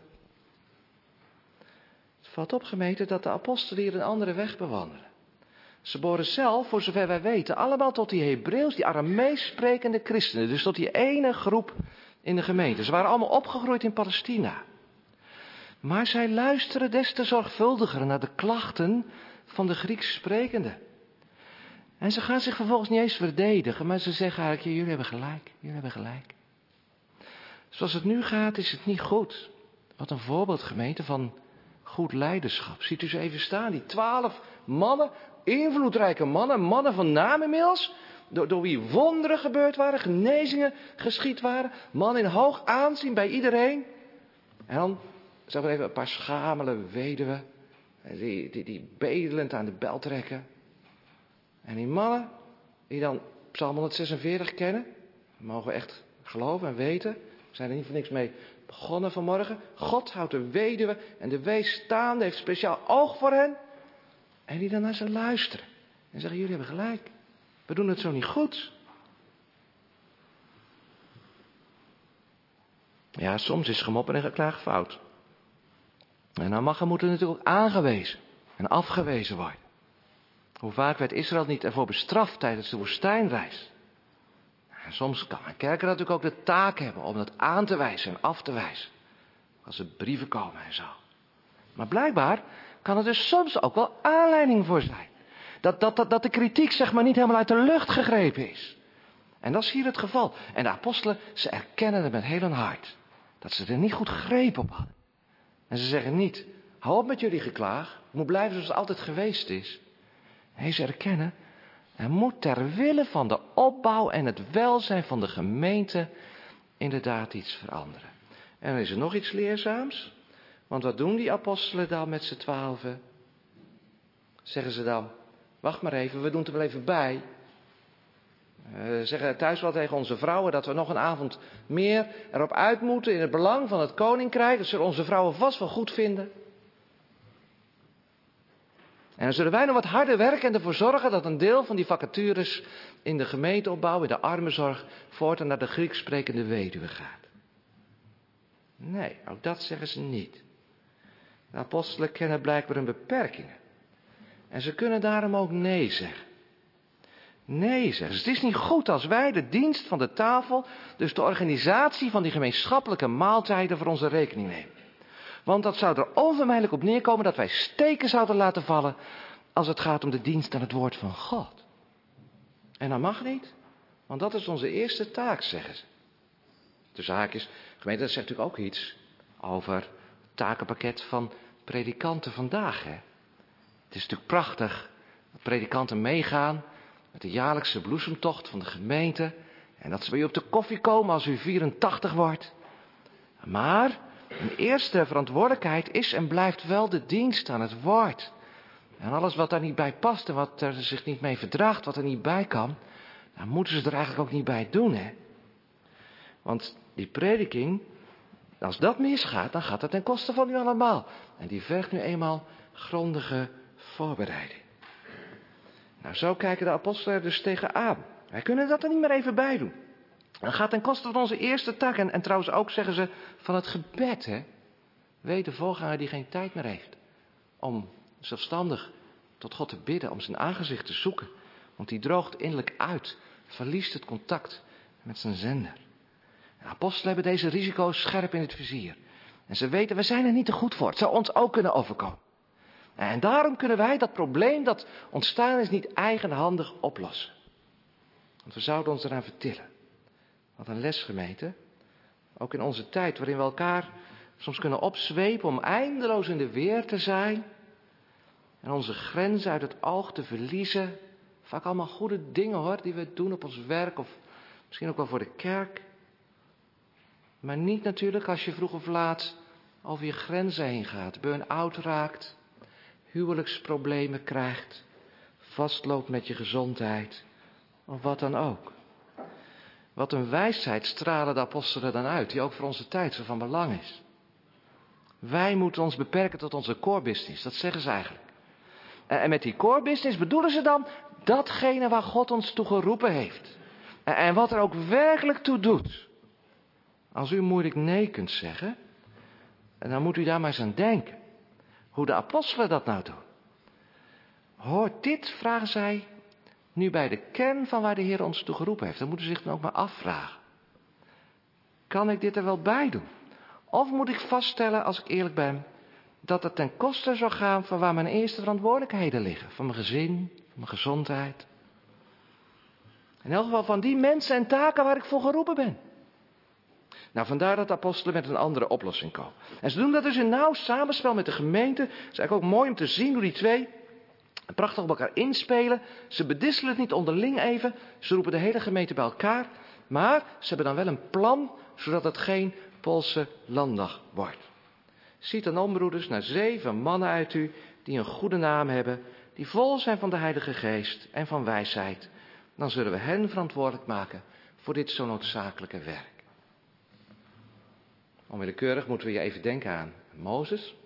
Het valt op, gemeente, dat de apostelen hier een andere weg bewandelen. Ze behoren zelf, voor zover wij weten, allemaal tot die Hebreeuws, die Aramees sprekende christenen. Dus tot die ene groep in de gemeente. Ze waren allemaal opgegroeid in Palestina. Maar zij luisteren des te zorgvuldiger naar de klachten van de Grieks sprekenden. En ze gaan zich vervolgens niet eens verdedigen, maar ze zeggen eigenlijk, jullie hebben gelijk, jullie hebben gelijk. Zoals het nu gaat, is het niet goed. Wat een voorbeeld, gemeente, van goed leiderschap. Ziet u ze even staan, die 12 mannen, invloedrijke mannen, mannen van naam inmiddels, door wie wonderen gebeurd waren, genezingen geschied waren, mannen in hoog aanzien bij iedereen. En dan, zeg maar even, een paar schamele weduwen, die bedelend aan de bel trekken. En die mannen, die dan Psalm 146 kennen, mogen we echt geloven en weten, we zijn er niet voor niks mee begonnen vanmorgen. God houdt de weduwe en de wees staande, heeft speciaal oog voor hen. En die dan naar ze luisteren. En zeggen, jullie hebben gelijk. We doen het zo niet goed. Ja, soms is gemoppen en geklaag fout. En dan mag en moet er natuurlijk ook aangewezen en afgewezen worden. Hoe vaak werd Israël niet ervoor bestraft tijdens de woestijnreis? En soms kan een kerk natuurlijk ook de taak hebben om dat aan te wijzen en af te wijzen. Als er brieven komen en zo. Maar blijkbaar kan er dus soms ook wel aanleiding voor zijn. Dat de kritiek zeg maar niet helemaal uit de lucht gegrepen is. En dat is hier het geval. En de apostelen, ze erkennen het met heel hun hart. Dat ze er niet goed greep op hadden. En ze zeggen niet, hou op met jullie geklaag. Het moet blijven zoals het altijd geweest is. Nee, ze erkennen, er moet ter wille van de opbouw en het welzijn van de gemeente inderdaad iets veranderen. En dan is er nog iets leerzaams. Want wat doen die apostelen dan met z'n 12? Zeggen ze dan, wacht maar even, we doen het er wel even bij. Zeggen thuis wel tegen onze vrouwen dat we nog een avond meer erop uit moeten in het belang van het koninkrijk. Dat zullen onze vrouwen vast wel goed vinden. En dan zullen wij nog wat harder werken en ervoor zorgen dat een deel van die vacatures in de gemeenteopbouw, in de armenzorg, voortaan naar de Grieks sprekende weduwe gaat. Nee, ook dat zeggen ze niet. De apostelen kennen blijkbaar hun beperkingen. En ze kunnen daarom ook nee zeggen. Nee, zeggen ze. Het is niet goed als wij de dienst van de tafel, dus de organisatie van die gemeenschappelijke maaltijden voor onze rekening nemen. Want dat zou er onvermijdelijk op neerkomen dat wij steken zouden laten vallen als het gaat om de dienst aan het woord van God. En dat mag niet, want dat is onze eerste taak, zeggen ze. Tussen haakjes, gemeente, dat zegt natuurlijk ook iets over het takenpakket van predikanten vandaag. Hè? Het is natuurlijk prachtig dat predikanten meegaan met de jaarlijkse bloesemtocht van de gemeente. En dat ze bij u op de koffie komen als u 84 wordt. Maar een eerste verantwoordelijkheid is en blijft wel de dienst aan het woord. En alles wat daar niet bij past en wat er zich niet mee verdraagt, wat er niet bij kan, dan moeten ze er eigenlijk ook niet bij doen, hè. Want die prediking, als dat misgaat, dan gaat het ten koste van u allemaal. En die vergt nu eenmaal grondige voorbereiding. Nou, zo kijken de apostelen er dus tegenaan. Wij kunnen dat er niet meer even bij doen. Dat gaat ten koste van onze eerste taak. En trouwens ook, zeggen ze, van het gebed, hè. Weet de voorganger die geen tijd meer heeft om zelfstandig tot God te bidden, om zijn aangezicht te zoeken. Want die droogt innerlijk uit, verliest het contact met zijn zender. De apostelen hebben deze risico's scherp in het vizier. En ze weten, we zijn er niet te goed voor. Het zou ons ook kunnen overkomen. En daarom kunnen wij dat probleem dat ontstaan is niet eigenhandig oplossen. Want we zouden ons eraan vertillen. Wat een les, gemeente. Ook in onze tijd waarin we elkaar soms kunnen opzwepen om eindeloos in de weer te zijn. En onze grenzen uit het oog te verliezen. Vaak allemaal goede dingen hoor, die we doen op ons werk of misschien ook wel voor de kerk. Maar niet natuurlijk als je vroeg of laat over je grenzen heen gaat, burn-out raakt, huwelijksproblemen krijgt, vastloopt met je gezondheid of wat dan ook. Wat een wijsheid stralen de apostelen dan uit, die ook voor onze tijd zo van belang is. Wij moeten ons beperken tot onze core business, dat zeggen ze eigenlijk. En met die core business bedoelen ze dan datgene waar God ons toe geroepen heeft. En wat er ook werkelijk toe doet. Als u moeilijk nee kunt zeggen, dan moet u daar maar eens aan denken. Hoe de apostelen dat nou doen. Hoort dit, vragen zij, nu bij de kern van waar de Heer ons toe geroepen heeft? Dan moeten ze zich dan ook maar afvragen. Kan ik dit er wel bij doen? Of moet ik vaststellen, als ik eerlijk ben, dat het ten koste zou gaan van waar mijn eerste verantwoordelijkheden liggen? Van mijn gezin, van mijn gezondheid. In elk geval van die mensen en taken waar ik voor geroepen ben. Nou, vandaar dat de apostelen met een andere oplossing komen. En ze doen dat dus in nauw samenspel met de gemeente. Het is eigenlijk ook mooi om te zien hoe die twee prachtig op elkaar inspelen. Ze bedisselen het niet onderling even. Ze roepen de hele gemeente bij elkaar. Maar ze hebben dan wel een plan, zodat het geen Poolse landdag wordt. Ziet dan om, broeders, naar 7 mannen uit u die een goede naam hebben, die vol zijn van de Heilige Geest en van wijsheid. Dan zullen we hen verantwoordelijk maken voor dit zo noodzakelijke werk. Onwillekeurig moeten we je even denken aan Mozes.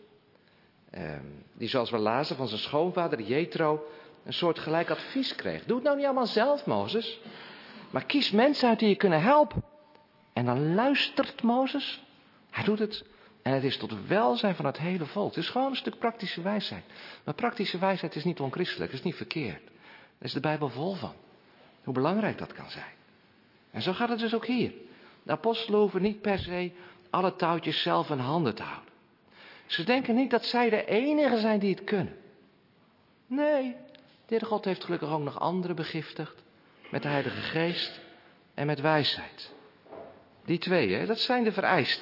Die zoals we lazen van zijn schoonvader Jethro een soort gelijk advies kreeg. Doe het nou niet allemaal zelf, Mozes. Maar kies mensen uit die je kunnen helpen. En dan luistert Mozes. Hij doet het. En het is tot welzijn van het hele volk. Het is gewoon een stuk praktische wijsheid. Maar praktische wijsheid is niet onchristelijk. Het is niet verkeerd. Daar is de Bijbel vol van. Hoe belangrijk dat kan zijn. En zo gaat het dus ook hier. De apostelen hoeven niet per se alle touwtjes zelf in handen te houden. Ze denken niet dat zij de enige zijn die het kunnen. Nee, de Heere God heeft gelukkig ook nog anderen begiftigd. Met de Heilige Geest en met wijsheid. Die twee, hè, dat zijn de vereisten.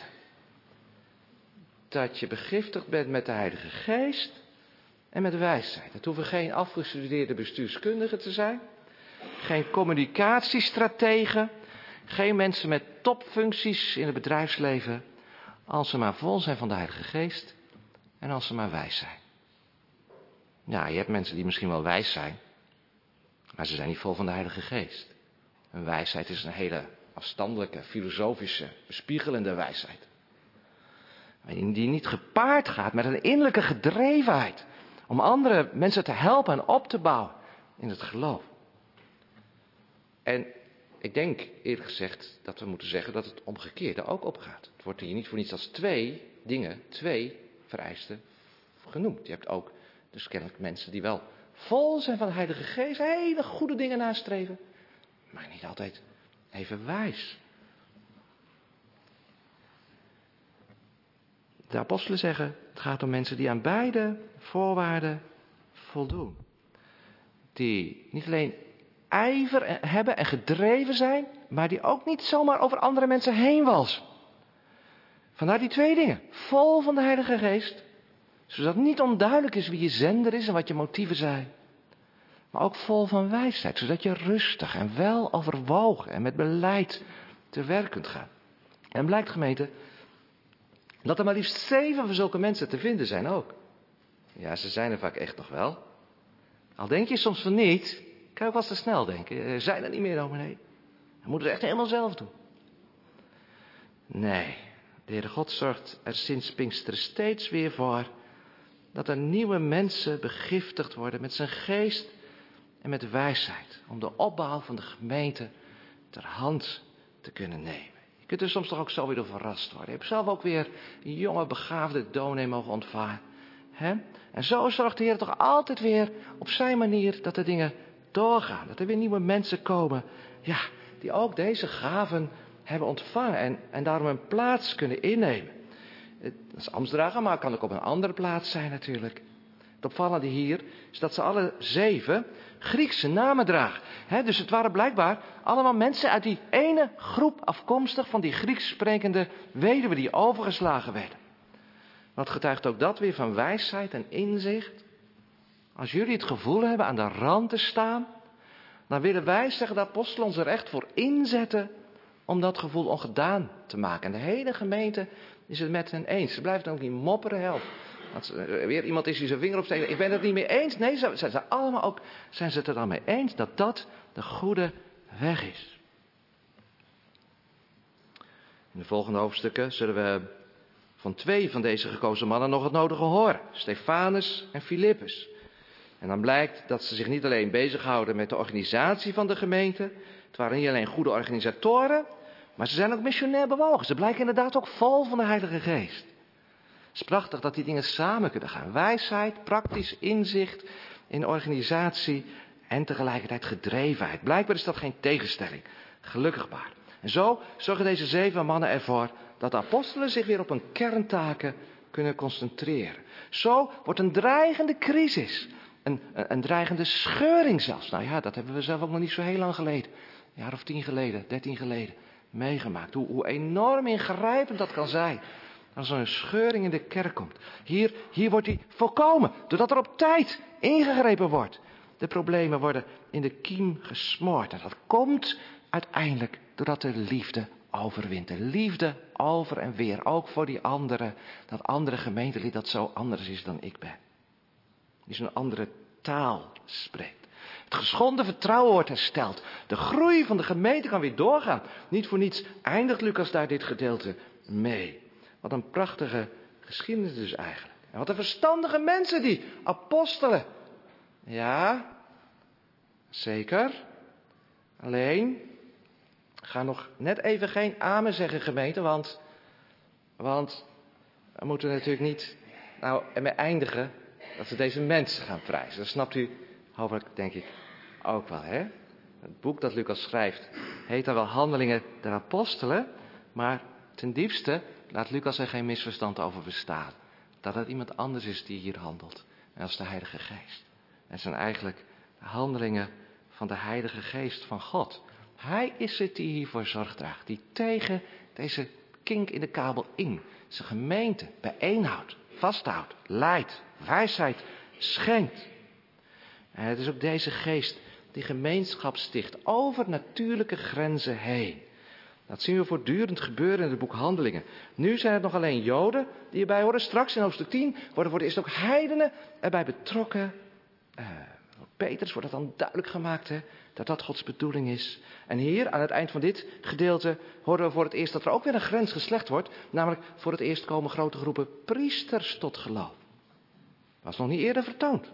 Dat je begiftigd bent met de Heilige Geest en met wijsheid. Het hoeven geen afgestudeerde bestuurskundigen te zijn. Geen communicatiestrategen. Geen mensen met topfuncties in het bedrijfsleven. Als ze maar vol zijn van de Heilige Geest en als ze maar wijs zijn. Ja, je hebt mensen die misschien wel wijs zijn, maar ze zijn niet vol van de Heilige Geest. Een wijsheid is een hele afstandelijke, filosofische, bespiegelende wijsheid. Die niet gepaard gaat met een innerlijke gedrevenheid. Om andere mensen te helpen en op te bouwen in het geloof. En ik denk eerlijk gezegd dat we moeten zeggen dat het omgekeerde ook opgaat. Het wordt hier niet voor niets als 2 dingen, 2 vereisten genoemd. Je hebt ook dus kennelijk mensen die wel vol zijn van de Heilige Geest, hele goede dingen nastreven, maar niet altijd even wijs. De apostelen zeggen, het gaat om mensen die aan beide voorwaarden voldoen. Die niet alleen ijver hebben en gedreven zijn, maar die ook niet zomaar over andere mensen heen walsen. Vandaar die 2 dingen. Vol van de Heilige Geest, zodat niet onduidelijk is wie je zender is en wat je motieven zijn. Maar ook vol van wijsheid, zodat je rustig en wel overwogen en met beleid te werk kunt gaan. En blijkt, gemeente, dat er maar liefst 7 van zulke mensen te vinden zijn ook. Ja, ze zijn er vaak echt nog wel. Al denk je soms van niet, kan je ook wel eens te snel denken. Er zijn er niet meer, dominee. Dat moeten we echt helemaal zelf doen. Nee, de Heere God zorgt er sinds Pinksteren steeds weer voor dat er nieuwe mensen begiftigd worden met zijn geest en met wijsheid. Om de opbouw van de gemeente ter hand te kunnen nemen. Je kunt er soms toch ook zo weer door verrast worden. Je hebt zelf ook weer een jonge begaafde dominee mogen ontvangen. Hè? En zo zorgt de Heer toch altijd weer op zijn manier dat de dingen doorgaan. Dat er weer nieuwe mensen komen. Ja, die ook deze gaven hebben ontvangen. En daarom een plaats kunnen innemen. Dat is ambtsdrager, maar kan ook op een andere plaats zijn natuurlijk. Het opvallende hier is dat ze alle 7 Griekse namen dragen. Dus het waren blijkbaar allemaal mensen uit die ene groep afkomstig van die Grieks sprekende weduwen die overgeslagen werden. Wat getuigt ook dat weer van wijsheid en inzicht? Als jullie het gevoel hebben aan de rand te staan, dan willen wij, zeggen de apostelen, ons er echt voor inzetten om dat gevoel ongedaan te maken. En de hele gemeente is het met hen eens. Ze blijven ook niet mopperen, help. Als er weer iemand is die zijn vinger opsteekt, ik ben het niet mee eens. Nee, zijn ze allemaal ook, zijn ze het er dan mee eens dat dat de goede weg is. In de volgende hoofdstukken zullen we van 2 van deze gekozen mannen nog het nodige horen. Stefanus en Filippus. En dan blijkt dat ze zich niet alleen bezighouden met de organisatie van de gemeente. Het waren niet alleen goede organisatoren, maar ze zijn ook missionair bewogen. Ze blijken inderdaad ook vol van de Heilige Geest. Het is prachtig dat die dingen samen kunnen gaan. Wijsheid, praktisch inzicht in organisatie en tegelijkertijd gedrevenheid. Blijkbaar is dat geen tegenstelling. Gelukkig maar. En zo zorgen deze 7 mannen ervoor dat de apostelen zich weer op hun kerntaken kunnen concentreren. Zo wordt een dreigende crisis, een dreigende scheuring zelfs. Nou ja, dat hebben we zelf ook nog niet zo heel lang geleden. Een jaar of 10 geleden, 13 geleden meegemaakt. Hoe enorm ingrijpend dat kan zijn. Als er een scheuring in de kerk komt. Hier wordt die voorkomen. Doordat er op tijd ingegrepen wordt. De problemen worden in de kiem gesmoord. En dat komt uiteindelijk doordat de liefde overwint. De liefde over en weer. Ook voor die anderen. Dat andere gemeentelid dat zo anders is dan ik ben. Die zo'n andere taal spreekt. Het geschonden vertrouwen wordt hersteld. De groei van de gemeente kan weer doorgaan. Niet voor niets eindigt Lucas daar dit gedeelte mee. Wat een prachtige geschiedenis dus eigenlijk. En wat een verstandige mensen, die apostelen. Ja, zeker. Alleen, ga nog net even geen amen zeggen, gemeente, want we moeten natuurlijk niet ermee eindigen dat we deze mensen gaan prijzen. Dat snapt u hopelijk, denk ik, ook wel, hè? Het boek dat Lucas schrijft heet dan wel Handelingen der Apostelen, maar ten diepste laat Lucas er geen misverstand over bestaan. Dat het iemand anders is die hier handelt. En dat is de Heilige Geest. Het zijn eigenlijk de handelingen van de Heilige Geest van God. Hij is het die hiervoor zorg draagt. Die tegen deze kink in de kabel in zijn gemeente bijeenhoudt, vasthoudt, leidt, wijsheid schenkt. En het is ook deze geest die gemeenschap sticht over natuurlijke grenzen heen. Dat zien we voortdurend gebeuren in het boek Handelingen. Nu zijn het nog alleen Joden die erbij horen. Straks in hoofdstuk 10 worden voor het eerst ook heidenen erbij betrokken. Petrus wordt dat dan duidelijk gemaakt, hè, dat dat Gods bedoeling is. En hier, aan het eind van dit gedeelte, horen we voor het eerst dat er ook weer een grens geslecht wordt. Namelijk, voor het eerst komen grote groepen priesters tot geloof. Dat was nog niet eerder vertoond.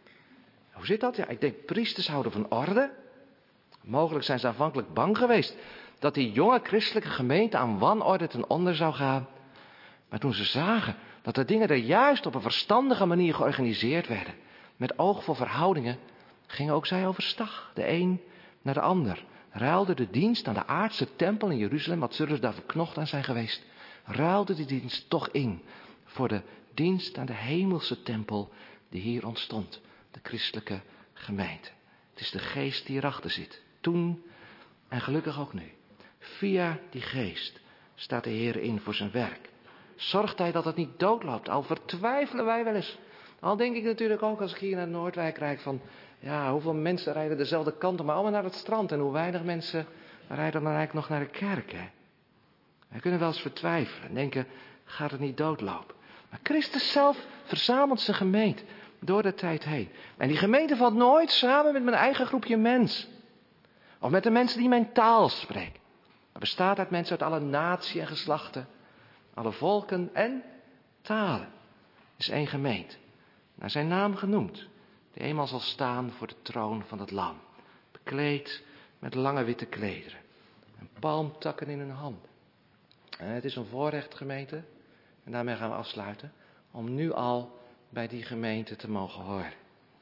Hoe zit dat? Ja, ik denk, priesters houden van orde. Mogelijk zijn ze aanvankelijk bang geweest dat die jonge christelijke gemeente aan wanorde ten onder zou gaan. Maar toen ze zagen dat de dingen er juist op een verstandige manier georganiseerd werden, met oog voor verhoudingen, gingen ook zij overstag, de een naar de ander. Ruilde de dienst aan de aardse tempel in Jeruzalem, wat zullen ze daar verknocht aan zijn geweest, ruilde die dienst toch in voor de dienst aan de hemelse tempel die hier ontstond, de christelijke gemeente. Het is de geest die erachter zit, toen en gelukkig ook nu. Via die geest staat de Heer in voor zijn werk. Zorgt hij dat het niet doodloopt, al vertwijfelen wij wel eens. Al denk ik natuurlijk ook als ik hier naar Noordwijk rijd van, ja, hoeveel mensen rijden dezelfde kant op, maar allemaal naar het strand. En hoe weinig mensen rijden dan eigenlijk nog naar de kerk, hè. Wij kunnen wel eens vertwijfelen en denken, gaat het niet doodlopen. Maar Christus zelf verzamelt zijn gemeente door de tijd heen. En die gemeente valt nooit samen met mijn eigen groepje mensen. Of met de mensen die mijn taal spreken. Het bestaat uit mensen uit alle naties en geslachten. Alle volken en talen. Het is één gemeente. Naar zijn naam genoemd. Die eenmaal zal staan voor de troon van het lam. Bekleed met lange witte klederen. En palmtakken in hun handen. En het is een voorrecht, gemeente. En daarmee gaan we afsluiten. Om nu al bij die gemeente te mogen horen.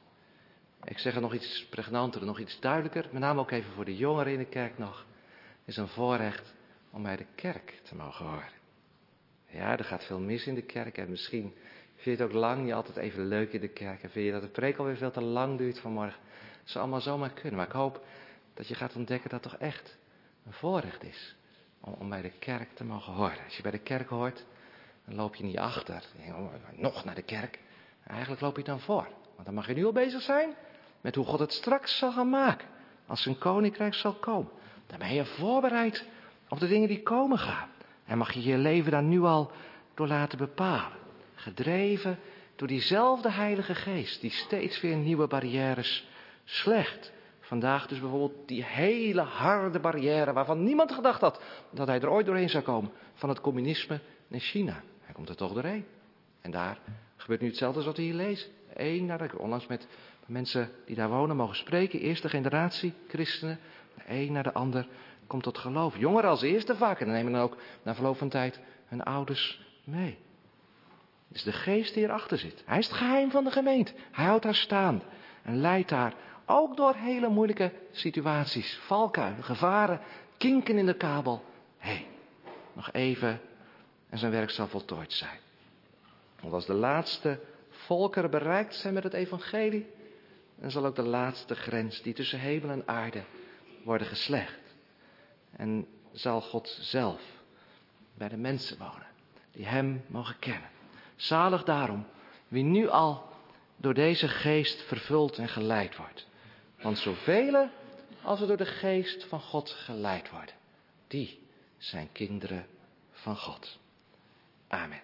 Ik zeg er nog iets pregnanter, nog iets duidelijker. Met name ook even voor de jongeren in de kerk nog. Het is een voorrecht om bij de kerk te mogen horen. Ja, er gaat veel mis in de kerk. En misschien vind je het ook lang, niet altijd even leuk in de kerk. En vind je dat de preek alweer veel te lang duurt vanmorgen. zou allemaal zomaar kunnen. Maar ik hoop dat je gaat ontdekken dat het toch echt een voorrecht is om bij de kerk te mogen horen. Als je bij de kerk hoort, dan loop je niet achter. Je denkt, nog naar de kerk. Eigenlijk loop je dan voor. Want dan mag je nu al bezig zijn met hoe God het straks zal gaan maken. Als zijn koninkrijk zal komen. Dan ben je voorbereid op de dingen die komen gaan. En mag je je leven daar nu al door laten bepalen. Gedreven door diezelfde Heilige Geest die steeds weer nieuwe barrières slecht. Vandaag dus bijvoorbeeld die hele harde barrière waarvan niemand gedacht had dat hij er ooit doorheen zou komen. Van het communisme in China. Hij komt er toch doorheen. En daar gebeurt nu hetzelfde als wat we hier lezen. Onlangs met mensen die daar wonen mogen spreken. Eerste generatie christenen. De een naar de ander komt tot geloof. Jongeren als eerste vaak. En dan nemen dan ook na verloop van tijd hun ouders mee. Het is de geest die erachter zit. Hij is het geheim van de gemeente. Hij houdt haar staande. En leidt haar ook door hele moeilijke situaties. Valkuilen, gevaren, kinken in de kabel. Nog even en zijn werk zal voltooid zijn. Want als de laatste volkeren bereikt zijn met het evangelie, dan zal ook de laatste grens die tussen hemel en aarde worden geslecht. En zal God zelf bij de mensen wonen, die hem mogen kennen. Zalig daarom, wie nu al door deze geest vervuld en geleid wordt. Want zoveel als er door de geest van God geleid worden, die zijn kinderen van God. Amen.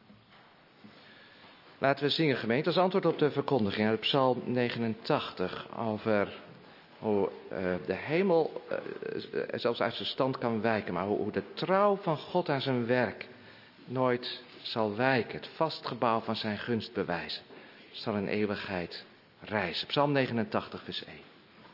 Laten we zingen, gemeente, als antwoord op de verkondiging uit Psalm 89 over hoe de hemel zelfs uit zijn stand kan wijken, maar hoe de trouw van God aan zijn werk nooit zal wijken. Het vastgebouw van zijn gunst bewijzen. Zal in eeuwigheid reizen. Psalm 89 vers 1.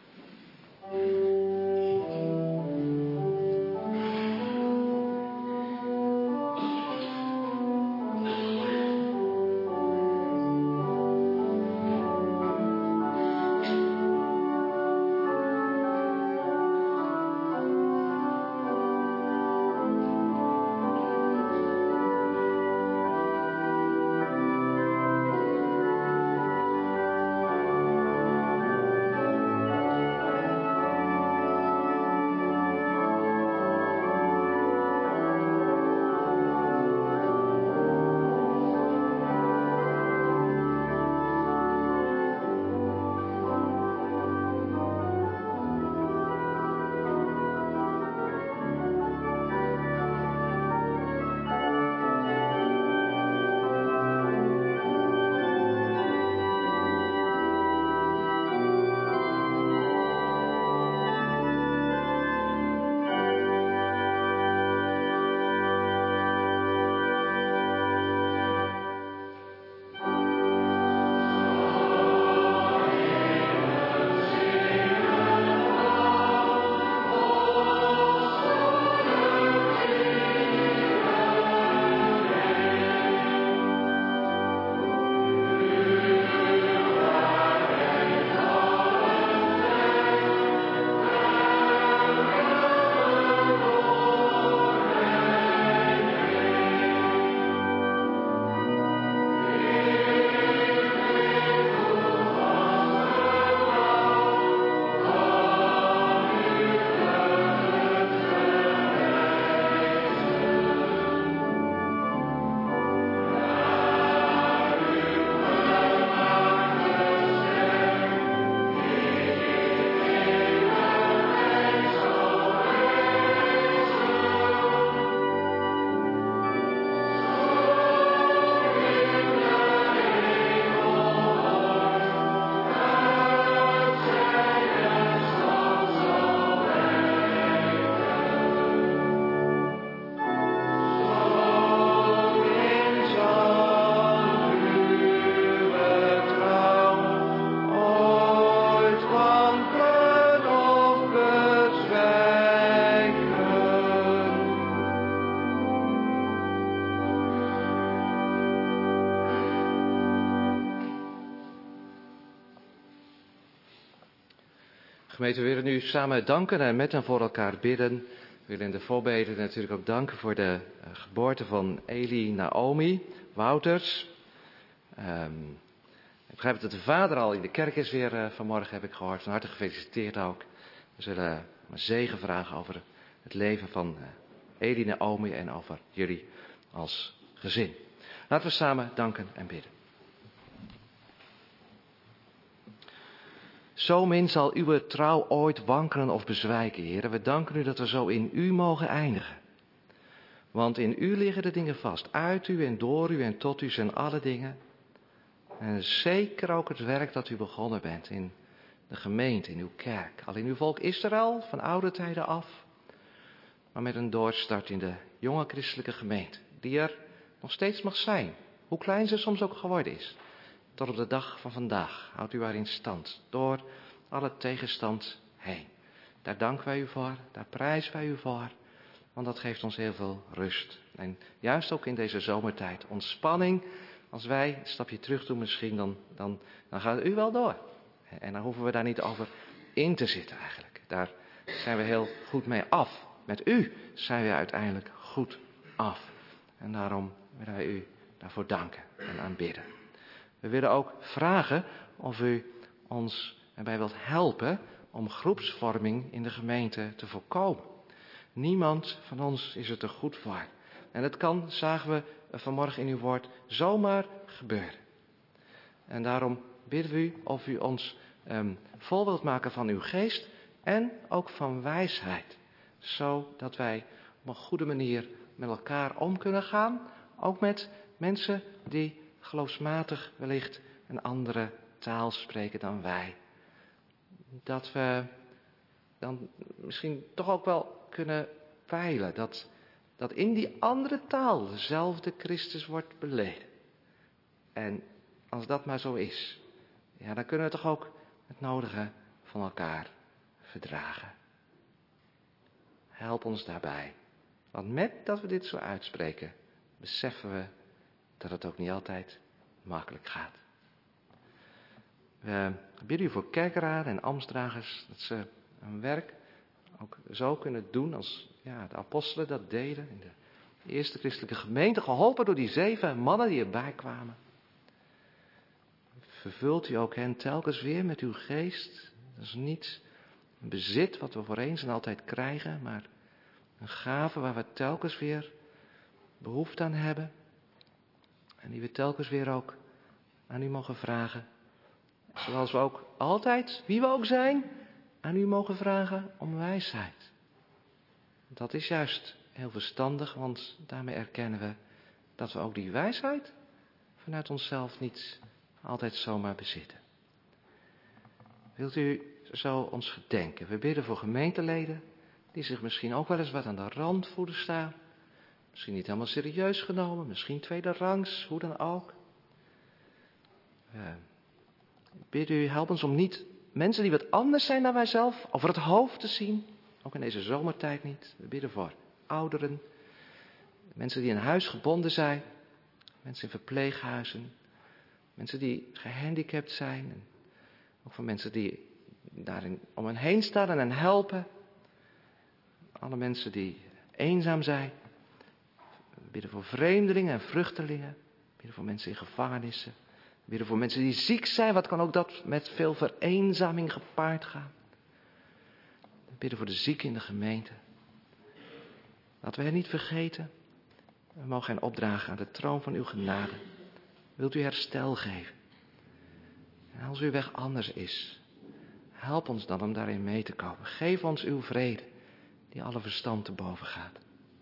Gemeente, we willen nu samen danken en met en voor elkaar bidden. We willen in de voorbeden natuurlijk ook danken voor de geboorte van Eli Naomi Wouters. Ik begrijp dat de vader al in de kerk is weer vanmorgen, heb ik gehoord. Van harte gefeliciteerd ook. We zullen een zegen vragen over het leven van Eline en Omi en over jullie als gezin. Laten we samen danken en bidden. Zo min zal uw trouw ooit wankelen of bezwijken, Heer. We danken u dat we zo in u mogen eindigen. Want in u liggen de dingen vast. Uit u en door u en tot u zijn alle dingen. En zeker ook het werk dat u begonnen bent in de gemeente, in uw kerk. Al in uw volk Israël, van oude tijden af. Maar met een doorstart in de jonge christelijke gemeente. Die er nog steeds mag zijn. Hoe klein ze soms ook geworden is. Tot op de dag van vandaag houdt u haar in stand. Door alle tegenstand heen. Daar danken wij u voor. Daar prijzen wij u voor. Want dat geeft ons heel veel rust. En juist ook in deze zomertijd. Ontspanning. Als wij een stapje terug doen misschien, dan gaat u wel door. En dan hoeven we daar niet over in te zitten eigenlijk. Daar zijn we heel goed mee af. Met u zijn we uiteindelijk goed af. En daarom willen wij u daarvoor danken en aanbidden. We willen ook vragen of u ons erbij wilt helpen om groepsvorming in de gemeente te voorkomen. Niemand van ons is er te goed voor. En dat kan, zagen we vanmorgen in uw woord, zomaar gebeuren. En daarom bidden we u of u ons vol wilt maken van uw geest en ook van wijsheid. Zodat wij op een goede manier met elkaar om kunnen gaan. Ook met mensen die geloofsmatig wellicht een andere taal spreken dan wij. Dat we dan misschien toch ook wel kunnen peilen dat in die andere taal dezelfde Christus wordt beleden. En als dat maar zo is, ja, dan kunnen we toch ook het nodige van elkaar verdragen. Help ons daarbij. Want met dat we dit zo uitspreken, beseffen we dat het ook niet altijd makkelijk gaat. We bidden u voor kerkraden en ambtsdragers dat ze hun werk ook zo kunnen doen als de apostelen dat deden in de eerste christelijke gemeente, geholpen door die 7 mannen die erbij kwamen. Vervult u ook hen telkens weer met uw geest. Dat is niet een bezit wat we voor eens en altijd krijgen, maar een gave waar we telkens weer behoefte aan hebben. En die we telkens weer ook aan u mogen vragen. Zoals we ook altijd, wie we ook zijn, aan u mogen vragen om wijsheid. Dat is juist heel verstandig, want daarmee erkennen we dat we ook die wijsheid vanuit onszelf niet altijd zomaar bezitten. Wilt u zo ons gedenken? We bidden voor gemeenteleden die zich misschien ook wel eens wat aan de rand voelen staan. Misschien niet helemaal serieus genomen, misschien tweede rangs, hoe dan ook. Bid u, help ons om niet mensen die wat anders zijn dan wij zelf over het hoofd te zien. Ook in deze zomertijd niet. We bidden voor ouderen, mensen die in huis gebonden zijn, mensen in verpleeghuizen, mensen die gehandicapt zijn. En ook voor mensen die daarin om hen heen staan en hen helpen. Alle mensen die eenzaam zijn. We bidden voor vreemdelingen en vluchtelingen. We bidden voor mensen in gevangenissen. We bidden voor mensen die ziek zijn. Wat kan ook dat met veel vereenzaming gepaard gaan. We bidden voor de zieken in de gemeente. Laten we hen niet vergeten. We mogen hen opdragen aan de troon van uw genade. Wilt u herstel geven? En als uw weg anders is, help ons dan om daarin mee te komen. Geef ons uw vrede, die alle verstand te boven gaat.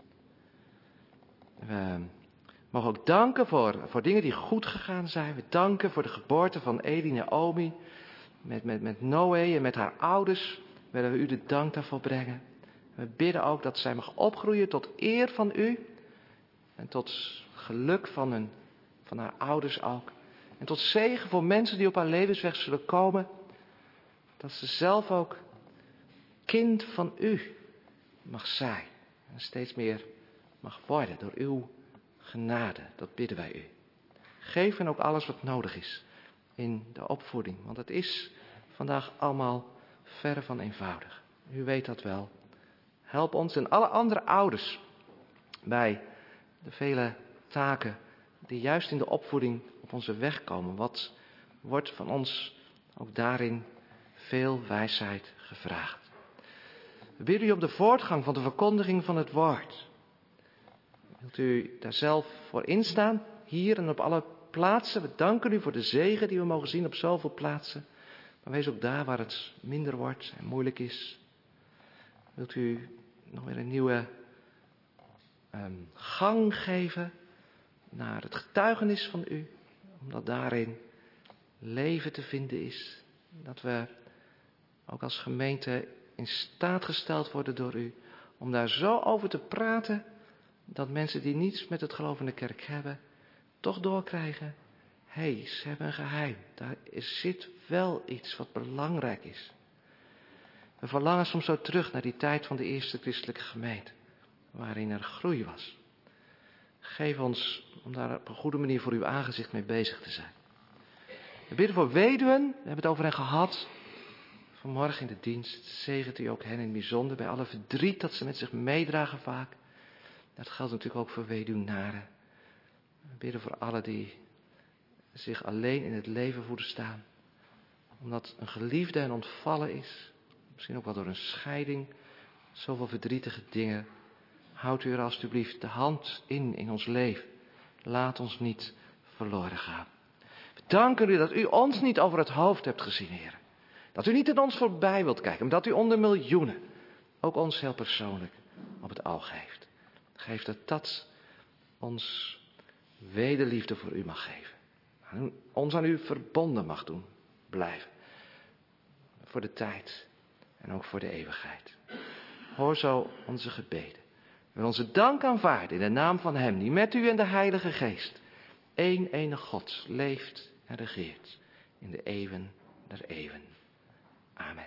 We mogen ook danken voor dingen die goed gegaan zijn. We danken voor de geboorte van Eline en Omi. Met Noé en met haar ouders willen we u de dank daarvoor brengen. We bidden ook dat zij mag opgroeien tot eer van u. En tot geluk van haar ouders ook. En tot zegen voor mensen die op haar levensweg zullen komen. Dat ze zelf ook kind van u mag zijn. En steeds meer mag worden door uw genade. Dat bidden wij u. Geef hen ook alles wat nodig is in de opvoeding. Want het is vandaag allemaal verre van eenvoudig. U weet dat wel. Help ons en alle andere ouders bij de vele taken die juist in de opvoeding op onze weg komen. Wat wordt van ons ook daarin veel wijsheid gevraagd. We bidden u op de voortgang van de verkondiging van het woord. Wilt u daar zelf voor instaan, hier en op alle plaatsen? We danken u voor de zegen die we mogen zien op zoveel plaatsen. Maar wees ook daar waar het minder wordt en moeilijk is. Wilt u nog weer een nieuwe gang geven naar het getuigenis van u, omdat daarin leven te vinden is. Dat we ook als gemeente in staat gesteld worden door u om daar zo over te praten, dat mensen die niets met het geloof in de kerk hebben, toch doorkrijgen. Hé, ze hebben een geheim. Daar zit wel iets wat belangrijk is. We verlangen soms zo terug naar die tijd van de eerste christelijke gemeente, waarin er groei was. Geef ons om daar op een goede manier voor uw aangezicht mee bezig te zijn. We bidden voor weduwen, we hebben het over hen gehad. Vanmorgen in de dienst zegent u ook hen in het bijzonder bij alle verdriet dat ze met zich meedragen vaak. Dat geldt natuurlijk ook voor weduwnaren. We bidden voor allen die zich alleen in het leven voelen staan. Omdat een geliefde hen ontvallen is. Misschien ook wel door een scheiding. Zoveel verdrietige dingen. Houd u er alstublieft de hand in ons leven. Laat ons niet verloren gaan. We danken u dat u ons niet over het hoofd hebt gezien, Heer. Dat u niet in ons voorbij wilt kijken, maar dat u onder miljoenen, ook ons heel persoonlijk, op het oog heeft. Geef dat ons wederliefde voor u mag geven. Ons aan u verbonden mag doen blijven. Voor de tijd en ook voor de eeuwigheid. Hoor zo onze gebeden. We willen onze dank aanvaarden in de naam van hem die met u en de Heilige Geest één enige God leeft en regeert in de eeuwen der eeuwen. Amen.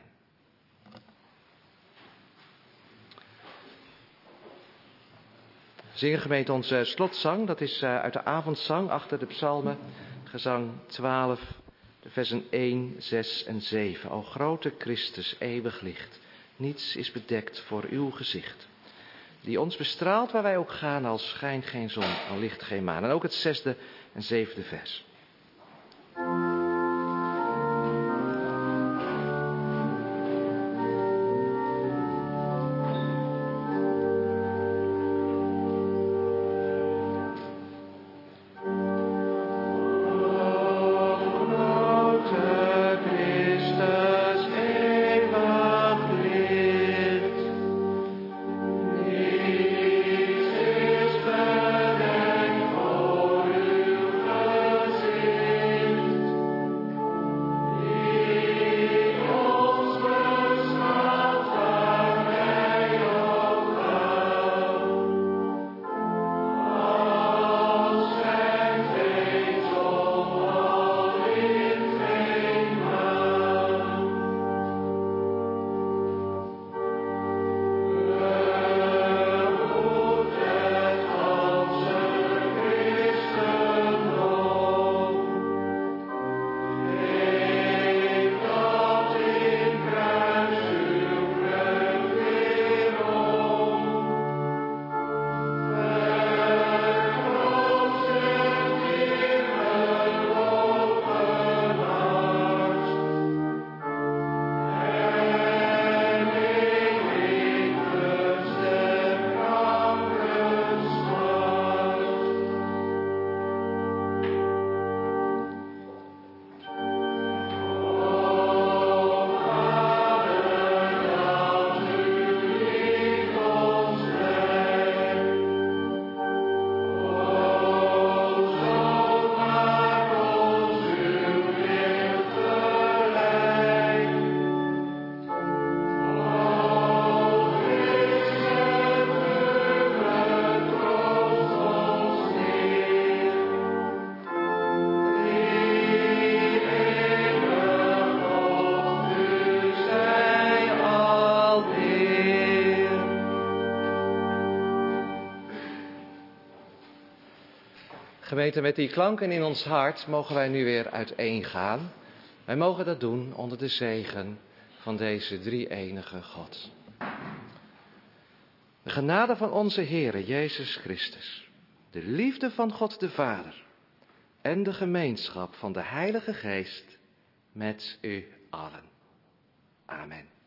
Zingen gemeente onze slotzang, dat is uit de avondzang achter de psalmen, gezang 12, de versen 1, 6 en 7. O grote Christus, eeuwig licht, niets is bedekt voor uw gezicht. Die ons bestraalt waar wij ook gaan, al schijnt geen zon, al licht geen maan. En ook het 6e en 7e vers. Gemeente, met die klanken in ons hart mogen wij nu weer uiteengaan. Wij mogen dat doen onder de zegen van deze drie-enige God. De genade van onze Heere Jezus Christus, de liefde van God de Vader en de gemeenschap van de Heilige Geest met u allen. Amen.